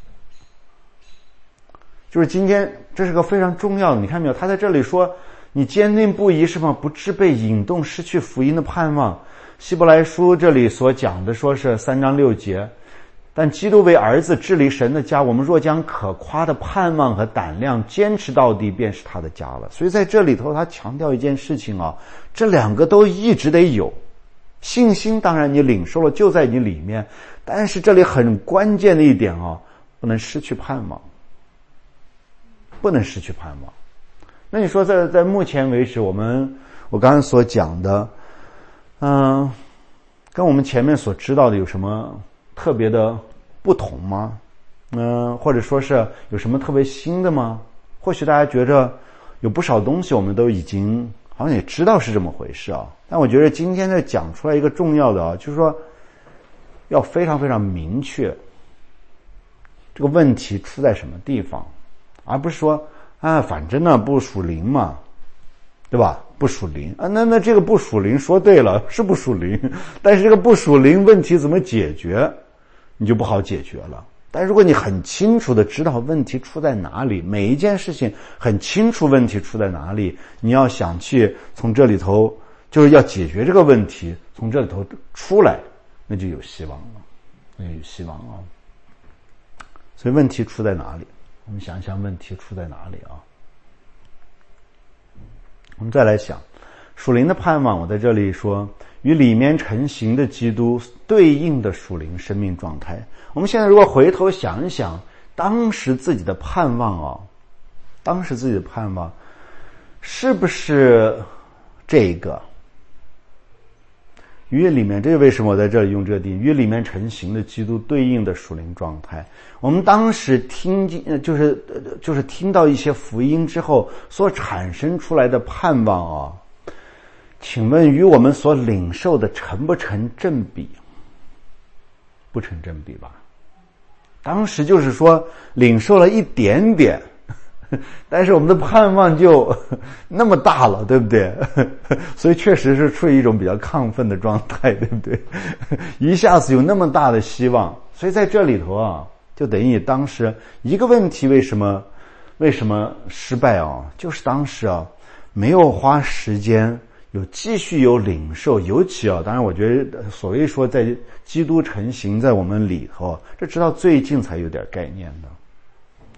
就是今天，这是个非常重要的，你看没有？他在这里说，你坚定不移是吗？不致被引动失去福音的盼望。希伯来书这里所讲的说是三章六节，但基督为儿子治理神的家，我们若将可夸的盼望和胆量坚持到底，便是他的家了。所以在这里头他强调一件事情啊，这两个都一直得有。信心当然你领受了就在你里面，但是这里很关键的一点啊，不能失去盼望，不能失去盼望。那你说在在目前为止，我们我刚才所讲的嗯、呃，跟我们前面所知道的有什么特别的不同吗？嗯、呃，或者说是有什么特别新的吗？或许大家觉着有不少东西我们都已经好像也知道是这么回事啊，但我觉得今天在讲出来一个重要的啊，就是说要非常非常明确这个问题出在什么地方，而不是说啊，反正呢不属灵嘛，对吧？不属灵啊，那那这个不属灵说对了，是不属灵，但是这个不属灵问题怎么解决，你就不好解决了。但如果你很清楚的知道问题出在哪里，每一件事情很清楚问题出在哪里，你要想去从这里头就是要解决这个问题，从这里头出来，那就有希望了，那就有希望啊。所以问题出在哪里？我们想想问题出在哪里啊？我们再来想属灵的盼望，我在这里说与里面成型的基督对应的属灵生命状态。我们现在如果回头想一想当时自己的盼望啊，当时自己的盼望是不是这个与里面，这是为什么我在这里用这个定义，与里面成型的基督对应的属灵状态。我们当时听就是就是听到一些福音之后所产生出来的盼望啊，请问与我们所领受的成不成正比？不成正比吧。当时就是说领受了一点点，但是我们的盼望就那么大了，对不对？所以确实是处于一种比较亢奋的状态，对不对？一下子有那么大的希望，所以在这里头啊，就等于当时一个问题，为什么为什么失败啊？就是当时啊没有花时间有继续有领受，尤其啊，当然我觉得所谓说在基督成型在我们里头，这直到最近才有点概念的，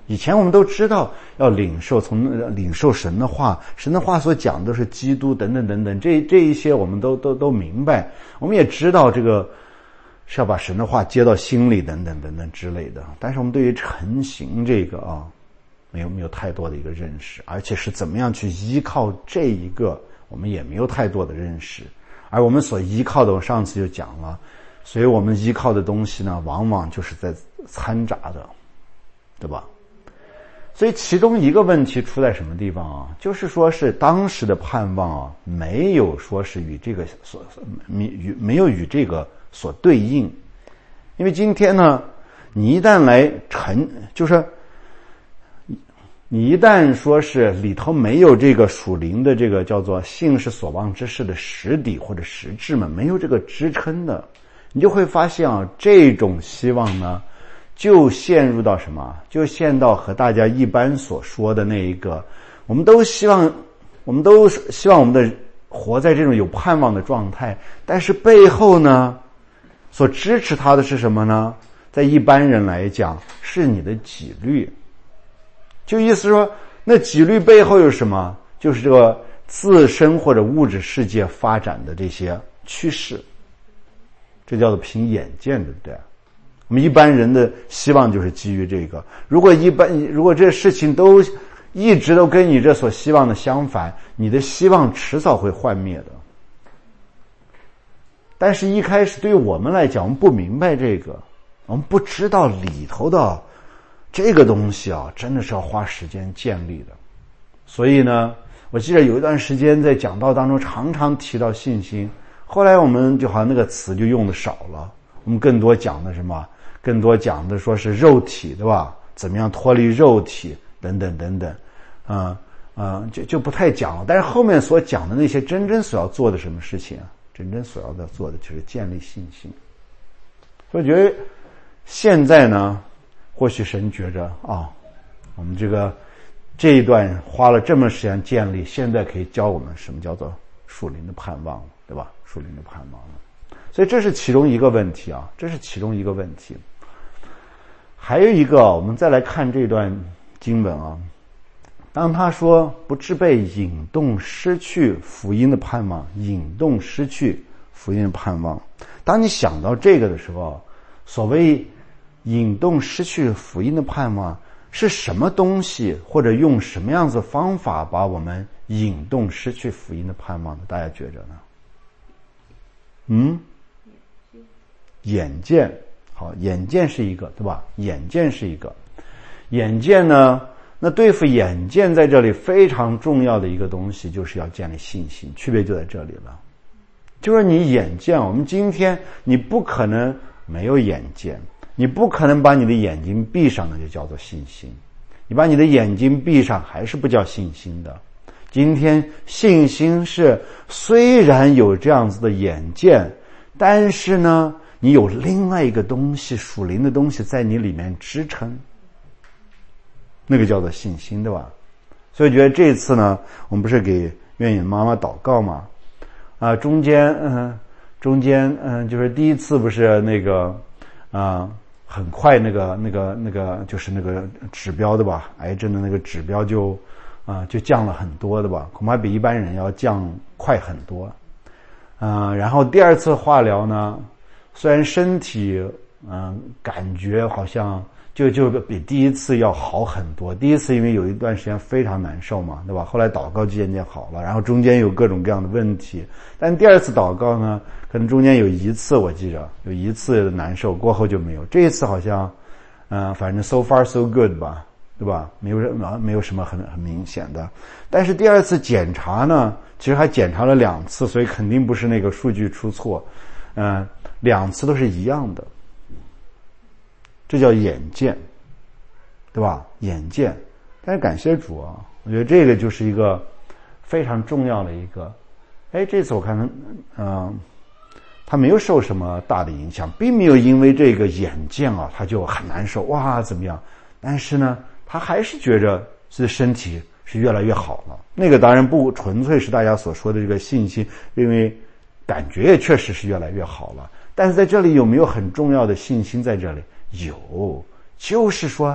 以前我们都知道要领受，从领受神的话，神的话所讲的是基督等等等等，这这一些我们都都都明白。我们也知道这个是要把神的话接到心里等等等等之类的。但是我们对于成行这个啊，没有没有太多的一个认识，而且是怎么样去依靠这一个，我们也没有太多的认识。而我们所依靠的，我上次就讲了，所以我们依靠的东西呢，往往就是在掺杂的，对吧？所以其中一个问题出在什么地方啊？就是说是当时的盼望啊，没有说是与这个所与没有与这个所对应。因为今天呢，你一旦来成，就是你一旦说是里头没有这个属灵的这个叫做信是所望之事的实底或者实质嘛，没有这个支撑的，你就会发现啊，这种希望呢，就陷入到什么？就陷到和大家一般所说的那一个，我们都希望，我们都希望我们的活在这种有盼望的状态，但是背后呢，所支持他的是什么呢？在一般人来讲，是你的己虑。就意思说，那己虑背后有什么？就是这个自身或者物质世界发展的这些趋势，这叫做凭眼见，对不对？我们一般人的希望就是基于这个。如果一般，如果这事情都一直都跟你这所希望的相反，你的希望迟早会幻灭的。但是一开始对于我们来讲，我们不明白这个，我们不知道里头的这个东西啊，真的是要花时间建立的。所以呢，我记得有一段时间在讲道当中常常提到信心，后来我们就好像那个词就用的少了，我们更多讲的什么？更多讲的说是肉体，对吧？怎么样脱离肉体等等等等，啊、呃、啊、呃，就就不太讲了。但是后面所讲的那些真正所要做的什么事情啊？真正所要做的就是建立信心。所以我觉得现在呢，或许神觉着啊，我们这个这一段花了这么时间建立，现在可以教我们什么叫做属灵的盼望，对吧？属灵的盼望了。所以这是其中一个问题啊，这是其中一个问题。还有一个，我们再来看这段经文啊，当他说不致被引动失去福音的盼望，引动失去福音的盼望，当你想到这个的时候，所谓引动失去福音的盼望是什么东西，或者用什么样子的方法把我们引动失去福音的盼望的？大家觉着呢？嗯，眼见。好，眼见是一个，对吧？眼见是一个，眼见呢，那对付眼见在这里非常重要的一个东西，就是要建立信心，区别就在这里了。就是你眼见，我们今天你不可能没有眼见，你不可能把你的眼睛闭上，那就叫做信心。你把你的眼睛闭上，还是不叫信心的。今天信心是虽然有这样子的眼见，但是呢，你有另外一个东西，属灵的东西在你里面支撑，那个叫做信心，对吧？所以觉得这次呢，我们不是给愿意妈妈祷告吗？啊，中间嗯，中间嗯，就是第一次不是那个啊，很快那个那个那个就是那个指标的吧，癌症的那个指标就啊就降了很多的吧，恐怕比一般人要降快很多。啊，然后第二次化疗呢，虽然身体嗯、呃、感觉好像就就比第一次要好很多，第一次因为有一段时间非常难受嘛，对吧？后来祷告渐渐好了，然后中间有各种各样的问题，但第二次祷告呢，可能中间有一次我记着有一次难受，过后就没有。这一次好像嗯、呃、反正 so far so good 吧，对吧？没有没有什么很很明显的。但是第二次检查呢，其实还检查了两次，所以肯定不是那个数据出错，嗯、呃，两次都是一样的。这叫眼见，对吧？眼见。但是感谢主啊，我觉得这个就是一个非常重要的一个。哎，这次我看嗯、呃，他没有受什么大的影响，并没有因为这个眼见啊，他就很难受哇怎么样？但是呢，他还是觉着自己的身体是越来越好了。那个当然不纯粹是大家所说的这个信心，因为感觉也确实是越来越好了。但是在这里有没有很重要的信心在这里？有，就是说他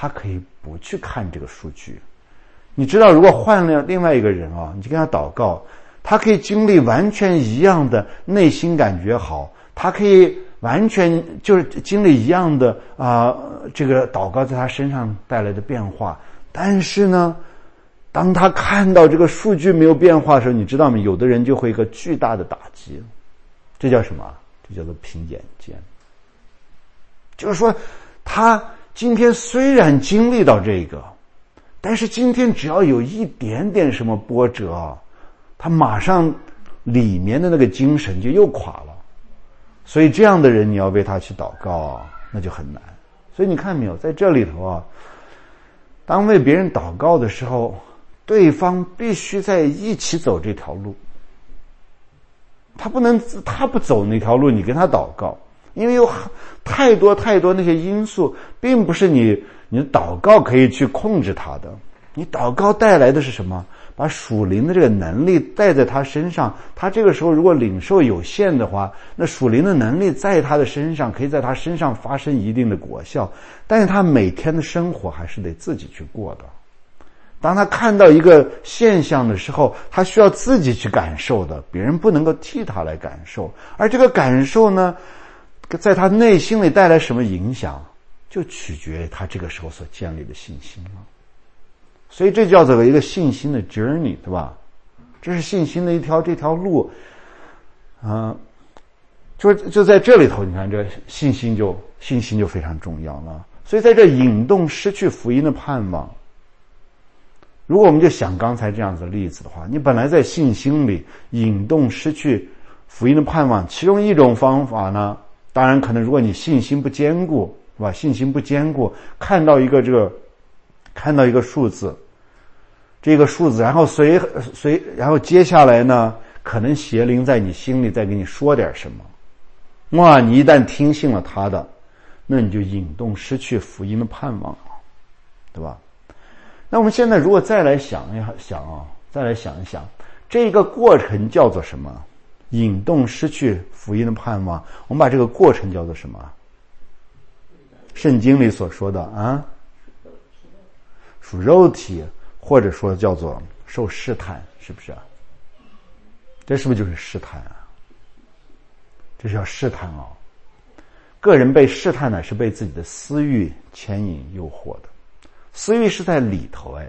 他可以不去看这个数据。你知道，如果换了另外一个人啊，你就跟他祷告，他可以经历完全一样的内心感觉好，他可以完全就是经历一样的啊、呃，这个祷告在他身上带来的变化。但是呢，当他看到这个数据没有变化的时候，你知道吗？有的人就会一个巨大的打击，这叫什么？这叫做凭眼见。就是说，他今天虽然经历到这个，但是今天只要有一点点什么波折，他马上里面的那个精神就又垮了。所以这样的人你要为他去祷告啊，那就很难。所以你看没有，在这里头啊，当为别人祷告的时候，对方必须在一起走这条路。他不能他不走那条路，你跟他祷告，因为有太多太多那些因素，并不是你你的祷告可以去控制他的。你祷告带来的是什么？把属灵的这个能力带在他身上，他这个时候如果领受有限的话，那属灵的能力在他的身上，可以在他身上发生一定的果效，但是他每天的生活还是得自己去过的。当他看到一个现象的时候，他需要自己去感受的，别人不能够替他来感受。而这个感受呢，在他内心里带来什么影响，就取决于他这个时候所建立的信心了。所以这叫做一个信心的 journey， 对吧？这是信心的一条这条路，啊、呃，就就在这里头，你看这信心就信心就非常重要了。所以在这引动失去福音的盼望。如果我们就想刚才这样子的例子的话，你本来在信心里引动失去福音的盼望，其中一种方法呢，当然可能如果你信心不坚固，是吧？信心不坚固，看到一个这个看到一个数字，这个数字，然后随随然后接下来呢，可能邪灵在你心里再给你说点什么，哇，你一旦听信了他的，那你就引动失去福音的盼望，对吧？那我们现在如果再来想一想啊，再来想一想，这个过程叫做什么？引动失去福音的盼望，我们把这个过程叫做什么？圣经里所说的啊，属肉体，或者说叫做受试探，是不是？这是不是就是试探啊？这是要试探啊！个人被试探呢，是被自己的私欲牵引诱惑的。私欲是在里头，哎，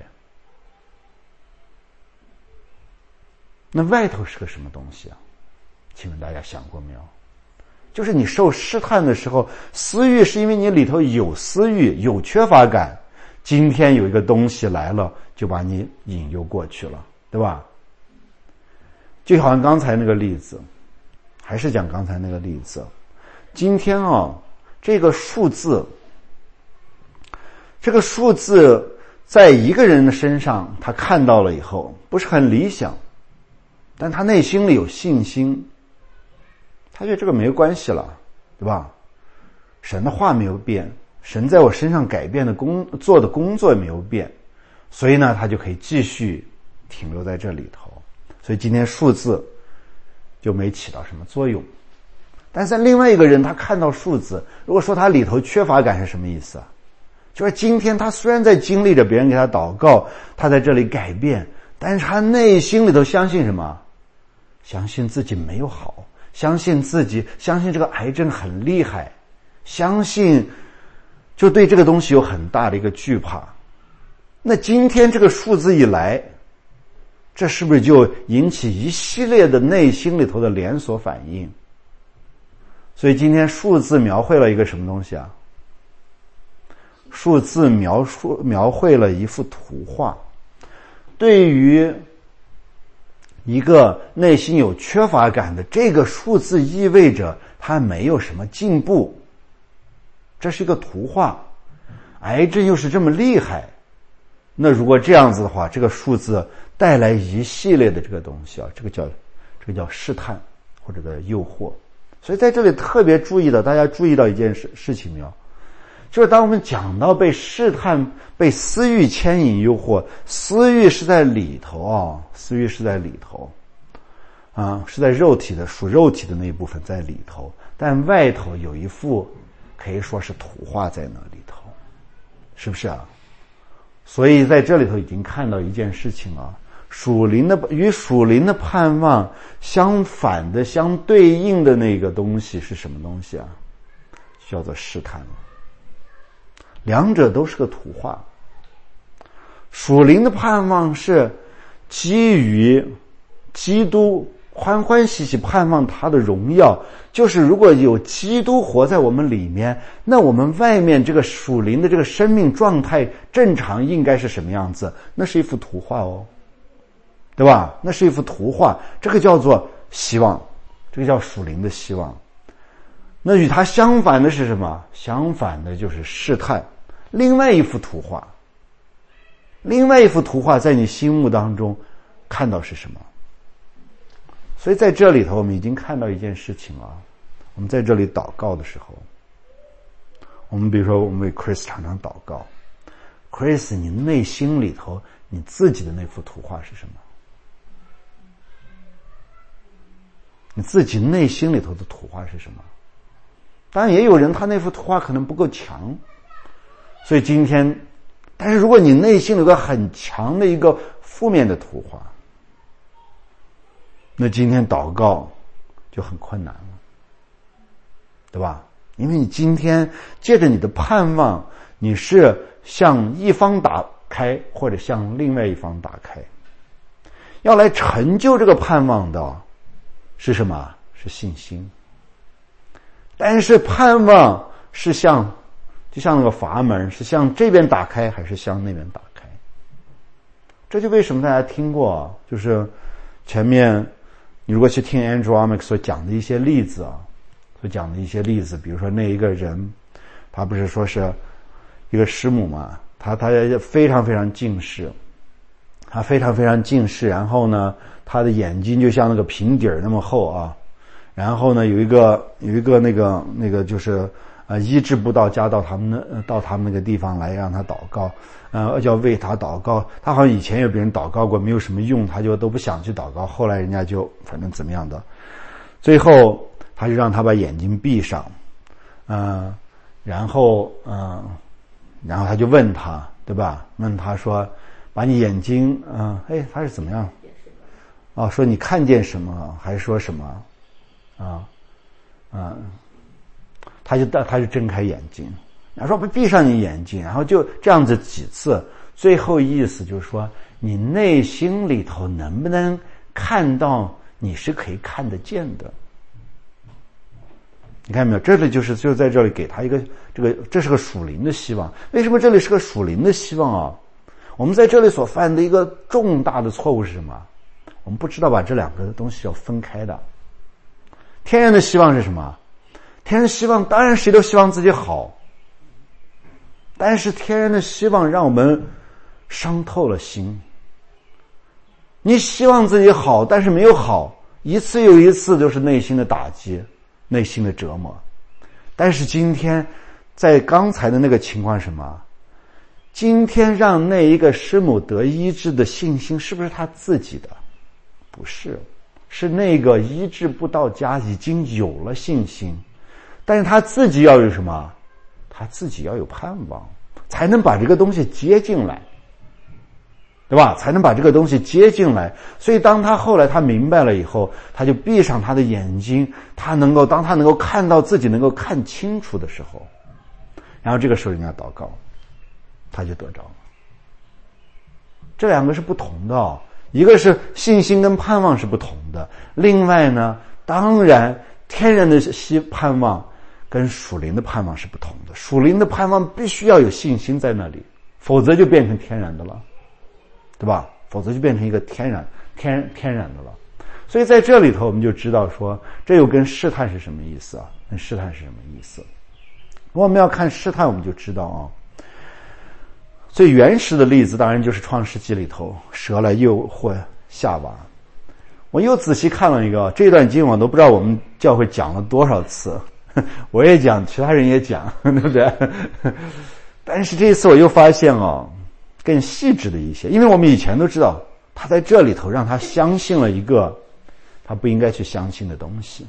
那外头是个什么东西啊？请问大家想过没有？就是你受试探的时候，私欲是因为你里头有私欲，有缺乏感，今天有一个东西来了，就把你引诱过去了，对吧？就好像刚才那个例子，还是讲刚才那个例子，今天啊，这个数字这个数字在一个人的身上，他看到了以后不是很理想，但他内心里有信心，他觉得这个没有关系了，对吧？神的话没有变，神在我身上改变的工做的工作也没有变，所以呢，他就可以继续停留在这里头。所以今天数字就没起到什么作用。但是另外一个人他看到数字，如果说他里头缺乏感是什么意思啊？就是今天他虽然在经历着别人给他祷告，他在这里改变，但是他内心里头相信什么？相信自己没有好，相信自己相信这个癌症很厉害，相信就对这个东西有很大的一个惧怕。那今天这个数字一来，这是不是就引起一系列的内心里头的连锁反应？所以今天数字描绘了一个什么东西啊？数字描述描绘了一幅图画，对于一个内心有缺乏感的，这个数字意味着他没有什么进步，这是一个图画。癌症又是这么厉害，那如果这样子的话，这个数字带来一系列的这个东西啊，这个叫这个叫试探或者的诱惑。所以在这里特别注意的，大家注意到一件事事情没有？就是当我们讲到被试探、被私欲牵引诱惑，私欲是在里头啊，私欲是在里头，啊，是在肉体的属肉体的那一部分在里头，但外头有一幅可以说是图画在那里头。 是不是啊？所以在这里头已经看到一件事情啊，属灵的与属灵的盼望相反的、相对应的那个东西是什么东西啊？叫做试探。两者都是个图画。属灵的盼望是基于基督欢欢喜喜盼望他的荣耀，就是如果有基督活在我们里面，那我们外面这个属灵的这个生命状态正常应该是什么样子？那是一幅图画哦，对吧？那是一幅图画，这个叫做希望，这个叫属灵的希望。那与它相反的是什么？相反的就是试探，另外一幅图画。另外一幅图画在你心目当中看到是什么？所以在这里头我们已经看到一件事情啊，我们在这里祷告的时候，我们比如说我们为 Chris 常常祷告， Chris 你内心里头你自己的那幅图画是什么？你自己内心里头的图画是什么？当然也有人他那幅图画可能不够强，所以今天，但是如果你内心有个很强的一个负面的图画，那今天祷告就很困难了，对吧？因为你今天借着你的盼望，你是向一方打开或者向另外一方打开，要来成就这个盼望的是什么？是信心。但是盼望是向就像那个阀门，是向这边打开还是向那边打开？这就为什么大家听过，就是前面你如果去听 Andrew Wommack 所讲的一些例子啊，所讲的一些例子，比如说那一个人，他不是说是一个师母嘛，他他非常非常近视，他非常非常近视，然后呢，他的眼睛就像那个平底儿那么厚啊，然后呢，有一个有一个那个那个就是呃医治布道加到他们那到他们那个地方来让他祷告，呃要为他祷告。他好像以前有别人祷告过，没有什么用，他就都不想去祷告。后来人家就反正怎么样的，最后他就让他把眼睛闭上，嗯、呃，然后嗯、呃，然后他就问他，对吧？问他说，把你眼睛，嗯、呃，哎，他是怎么样？哦，说你看见什么？还是说什么？啊，啊，他就他就睁开眼睛，然后说不闭上你眼睛，然后就这样子几次，最后意思就是说，你内心里头能不能看到你是可以看得见的？你看没有？这里就是就在这里给他一个这个，这是个属灵的希望。为什么这里是个属灵的希望啊？我们在这里所犯的一个重大的错误是什么？我们不知道把这两个东西要分开的。天然的希望是什么？天然希望当然谁都希望自己好，但是天然的希望让我们伤透了心。你希望自己好，但是没有好，一次又一次就是内心的打击，内心的折磨。但是今天在刚才的那个情况是什么？今天让那一个师母得医治的信心是不是他自己的？不是，是那个医治布道家已经有了信心，但是他自己要有什么？他自己要有盼望，才能把这个东西接进来，对吧？才能把这个东西接进来。所以当他后来他明白了以后，他就闭上他的眼睛，他能够当他能够看到自己能够看清楚的时候，然后这个时候人家祷告，他就得着了。这两个是不同的哦，一个是信心跟盼望是不同的，另外呢，当然天然的希盼望跟属灵的盼望是不同的。属灵的盼望必须要有信心在那里，否则就变成天然的了，对吧？否则就变成一个天然天天然的了。所以在这里头我们就知道说，这又跟试探是什么意思啊？跟试探是什么意思？我们要看试探，我们就知道啊。最原始的例子当然就是创世纪里头蛇来诱惑夏娃。我又仔细看了一个这段经文，都不知道我们教会讲了多少次，我也讲，其他人也讲，对不对？但是这一次我又发现哦，更细致的一些，因为我们以前都知道他在这里头让他相信了一个他不应该去相信的东西。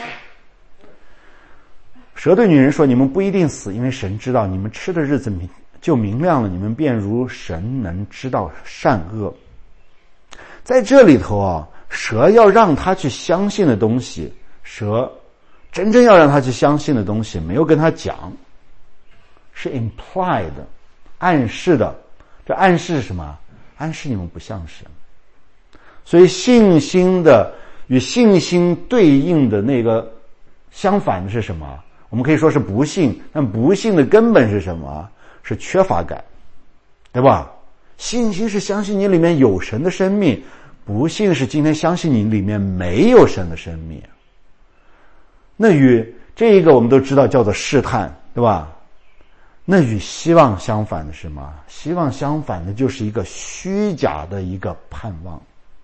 蛇对女人说，你们不一定死，因为神知道你们吃的日子就明亮了，你们便如神能知道善恶。在这里头啊，蛇要让他去相信的东西，蛇真正要让他去相信的东西没有跟他讲，是 implied 暗示的。这暗示是什么？暗示你们不像神。所以信心的与信心对应的那个相反的是什么？我们可以说是不信，但不信的根本是什么？是缺乏感，对吧？信心是相信你里面有神的生命，不信是今天相信你里面没有神的生命。那与这一个我们都知道叫做试探，对吧？那与希望相反的是什么？希望相反的就是一个虚假的一个盼望。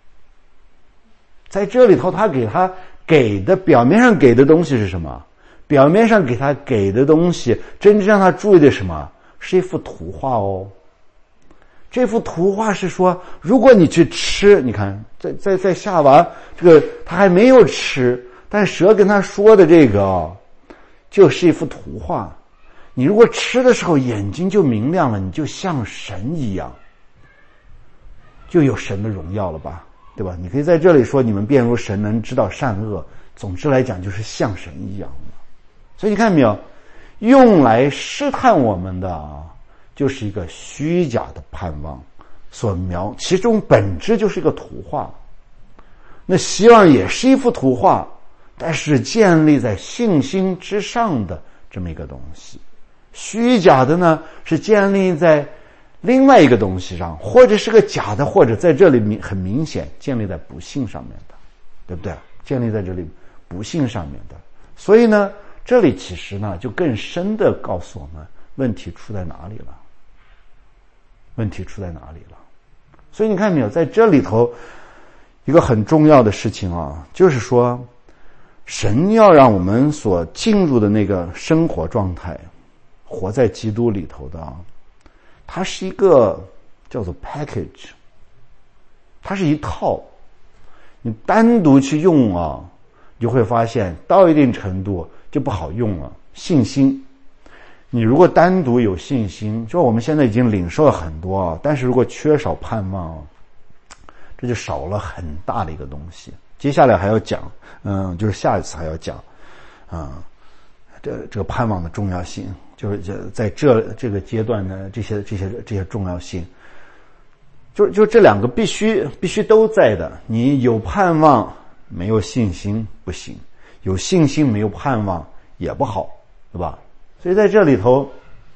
在这里头他给他给的表面上给的东西是什么？表面上给他给的东西真正让他注意的什么？是一幅图画哦。这幅图画是说，如果你去吃，你看在在在夏娃这个他还没有吃，但蛇跟他说的这个哦，就是一幅图画。你如果吃的时候眼睛就明亮了，你就像神一样，就有神的荣耀了吧，对吧？你可以在这里说你们便如神能知道善恶，总之来讲就是像神一样的。所以你看没有，用来试探我们的啊，就是一个虚假的盼望所描，其中本质就是一个图画。那希望也是一幅图画，但是建立在信心之上的这么一个东西。虚假的呢，是建立在另外一个东西上，或者是个假的，或者在这里很明显建立在不幸上面的，对不对？建立在这里不幸上面的。所以呢，这里其实呢就更深的告诉我们问题出在哪里了。问题出在哪里了？所以你看没有，在这里头一个很重要的事情啊，就是说神要让我们所进入的那个生活状态，活在基督里头的啊，它是一个叫做 package， 它是一套。你单独去用啊，你就会发现到一定程度就不好用了。信心，你如果单独有信心，就我们现在已经领受了很多啊，但是如果缺少盼望，这就少了很大的一个东西。接下来还要讲，嗯，就是下一次还要讲，嗯，这这个盼望的重要性，就是在这这个阶段的这些这些这些重要性，就就这两个必须必须都在的。你有盼望没有信心不行，有信心没有盼望也不好，对吧？所以在这里头，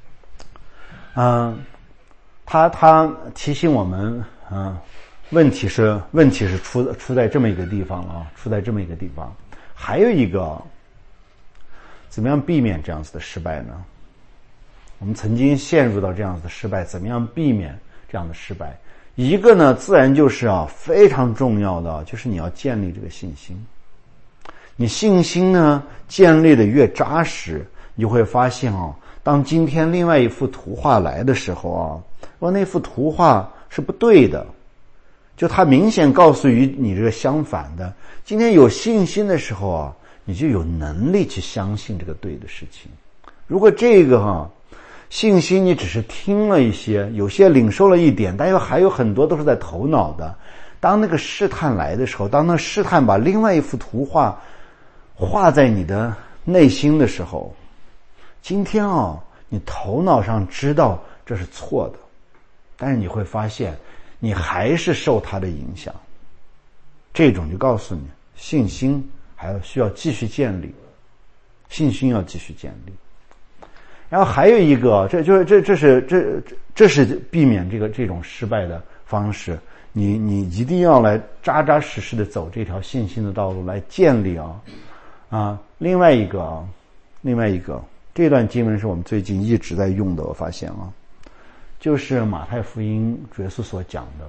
嗯，他他提醒我们，嗯，问题是问题是出出在这么一个地方了，出在这么一个地方。还有一个，怎么样避免这样子的失败呢？我们曾经陷入到这样子的失败，怎么样避免这样的失败？一个呢，自然就是啊，非常重要的，就是你要建立这个信心。你信心呢建立的越扎实，你就会发现啊，当今天另外一幅图画来的时候啊，说那幅图画是不对的，就它明显告诉于你这个相反的。今天有信心的时候啊，你就有能力去相信这个对的事情。如果这个哈、啊、信心你只是听了一些，有些领受了一点，但又还有很多都是在头脑的。当那个试探来的时候，当那个试探把另外一幅图画画在你的内心的时候，今天啊，你头脑上知道这是错的，但是你会发现你还是受它的影响。这种就告诉你，信心还要需要继续建立，信心要继续建立。然后还有一个，这就是这这是这这是避免这个这种失败的方式。你你一定要来扎扎实实的走这条信心的道路来建立啊啊！另外一个啊，另外一个，这段经文是我们最近一直在用的，我发现啊，就是马太福音主耶稣所讲的，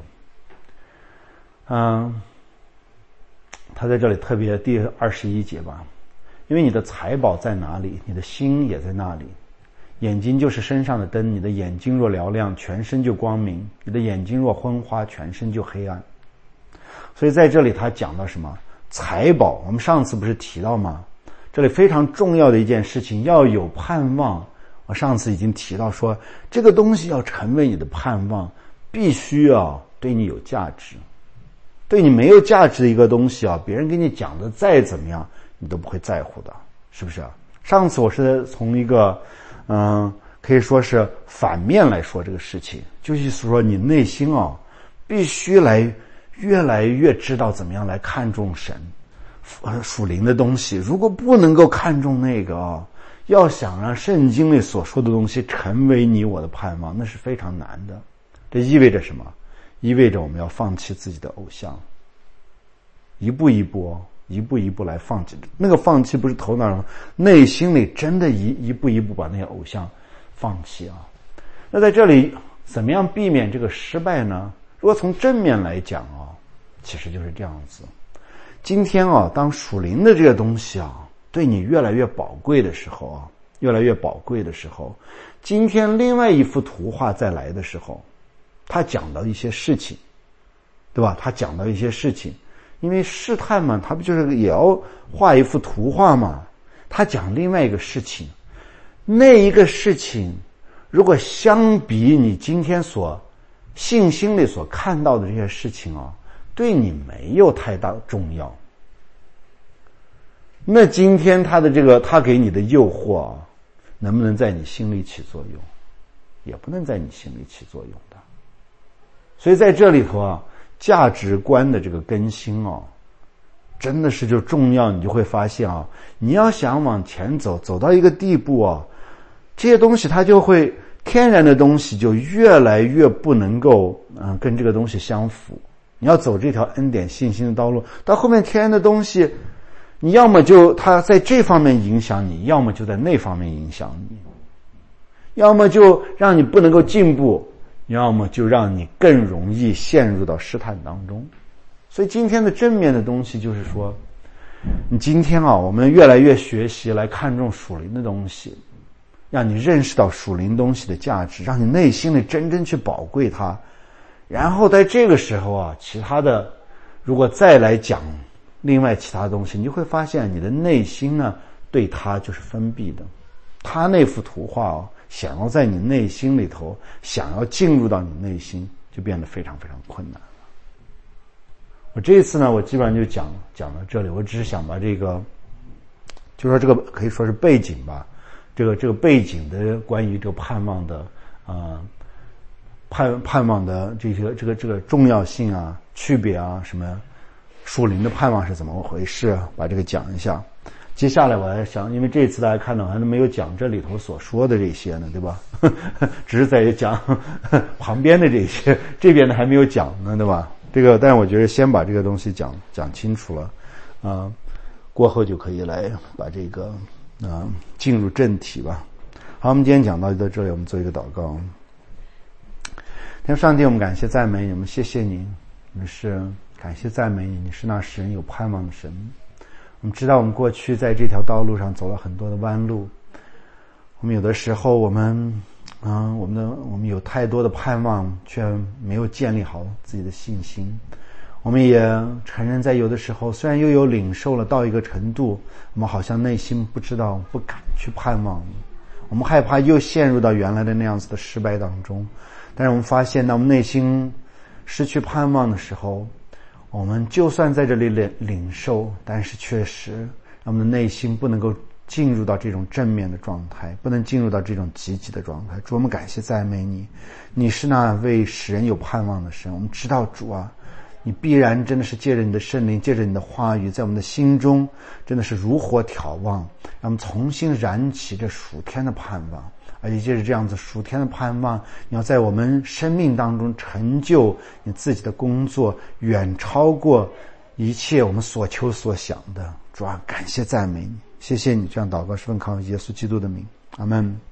嗯，他在这里特别第二十一节吧，因为你的财宝在哪里，你的心也在那里。眼睛就是身上的灯，你的眼睛若嘹亮，全身就光明；你的眼睛若昏花，全身就黑暗。所以在这里他讲到什么？财宝，我们上次不是提到吗？这里非常重要的一件事情，要有盼望， 我上次已经提到说，这个东西要成为你的盼望，必须要对你有价值。对你没有价值的一个东西啊，别人给你讲的再怎么样，你都不会在乎的，是不是？上次我是从一个嗯，可以说是反面来说这个事情，就是说你内心啊，必须来越来越知道怎么样来看重神呃属灵的东西。如果不能够看重那个啊，要想让圣经里所说的东西成为你我的盼望，那是非常难的。这意味着什么？意味着我们要放弃自己的偶像，一步一步一步一步来放弃。那个放弃不是头脑上，内心里真的一一步一步把那些偶像放弃啊。那在这里怎么样避免这个失败呢？如果从正面来讲啊，其实就是这样子。今天啊，当属灵的这个东西啊对你越来越宝贵的时候啊，越来越宝贵的时候，今天另外一幅图画再来的时候，他讲到一些事情，对吧？他讲到一些事情，因为试探嘛，他不就是也要画一幅图画嘛？他讲另外一个事情，那一个事情，如果相比你今天所信心里所看到的这些事情啊，对你没有太大的重要。那今天他的这个他给你的诱惑啊，能不能在你心里起作用？也不能在你心里起作用的。所以在这里头啊，价值观的这个更新啊，真的是就重要。你就会发现啊，你要想往前走，走到一个地步啊，这些东西它就会天然的东西就越来越不能够嗯跟这个东西相符。你要走这条恩典信心的道路，到后面天然的东西，你要么就它在这方面影响你，要么就在那方面影响你，要么就让你不能够进步，要么就让你更容易陷入到试探当中。所以今天的正面的东西就是说，你今天啊，我们越来越学习来看重属灵的东西，让你认识到属灵东西的价值，让你内心里真正去宝贵它。然后在这个时候啊，其他的如果再来讲另外其他东西，你就会发现你的内心呢对它就是封闭的。它那幅图画啊，想要在你内心里头，想要进入到你内心，就变得非常非常困难了。我这一次呢，我基本上就讲讲到这里。我只是想把这个，就说这个可以说是背景吧，这个这个背景的关于这个盼望的呃盼盼望的这些这个这个重要性啊、区别啊，什么属灵的盼望是怎么回事，把这个讲一下。接下来我还想，因为这次大家看到还没有讲这里头所说的这些呢，对吧？只是在讲旁边的这些，这边的还没有讲呢，对吧？这个，但是我觉得先把这个东西讲讲清楚了，啊、呃，过后就可以来把这个啊、呃、进入正题吧。好，我们今天讲到到这里，我们做一个祷告。天父上帝，我们感谢赞美你，我们谢谢你，你是感谢赞美你，你是那使人有盼望的神。我们知道我们过去在这条道路上走了很多的弯路，我们有的时候我们嗯，我们的我们有太多的盼望，却没有建立好自己的信心。我们也承认在有的时候，虽然又有领受了到一个程度，我们好像内心不知道不敢去盼望，我们害怕又陷入到原来的那样子的失败当中。但是我们发现当我们内心失去盼望的时候，我们就算在这里领领受，但是确实让我们的内心不能够进入到这种正面的状态，不能进入到这种积极的状态。主，我们感谢赞美你，你是那位使人有盼望的神。我们知道主啊，你必然真的是借着你的圣灵，借着你的话语，在我们的心中真的是如火眺望，让我们重新燃起这属天的盼望。而且借着这样子属天的盼望，你要在我们生命当中成就你自己的工作，远超过一切我们所求所想的。主啊，感谢赞美你，谢谢你，这样祷告是奉靠耶稣基督的名，阿们。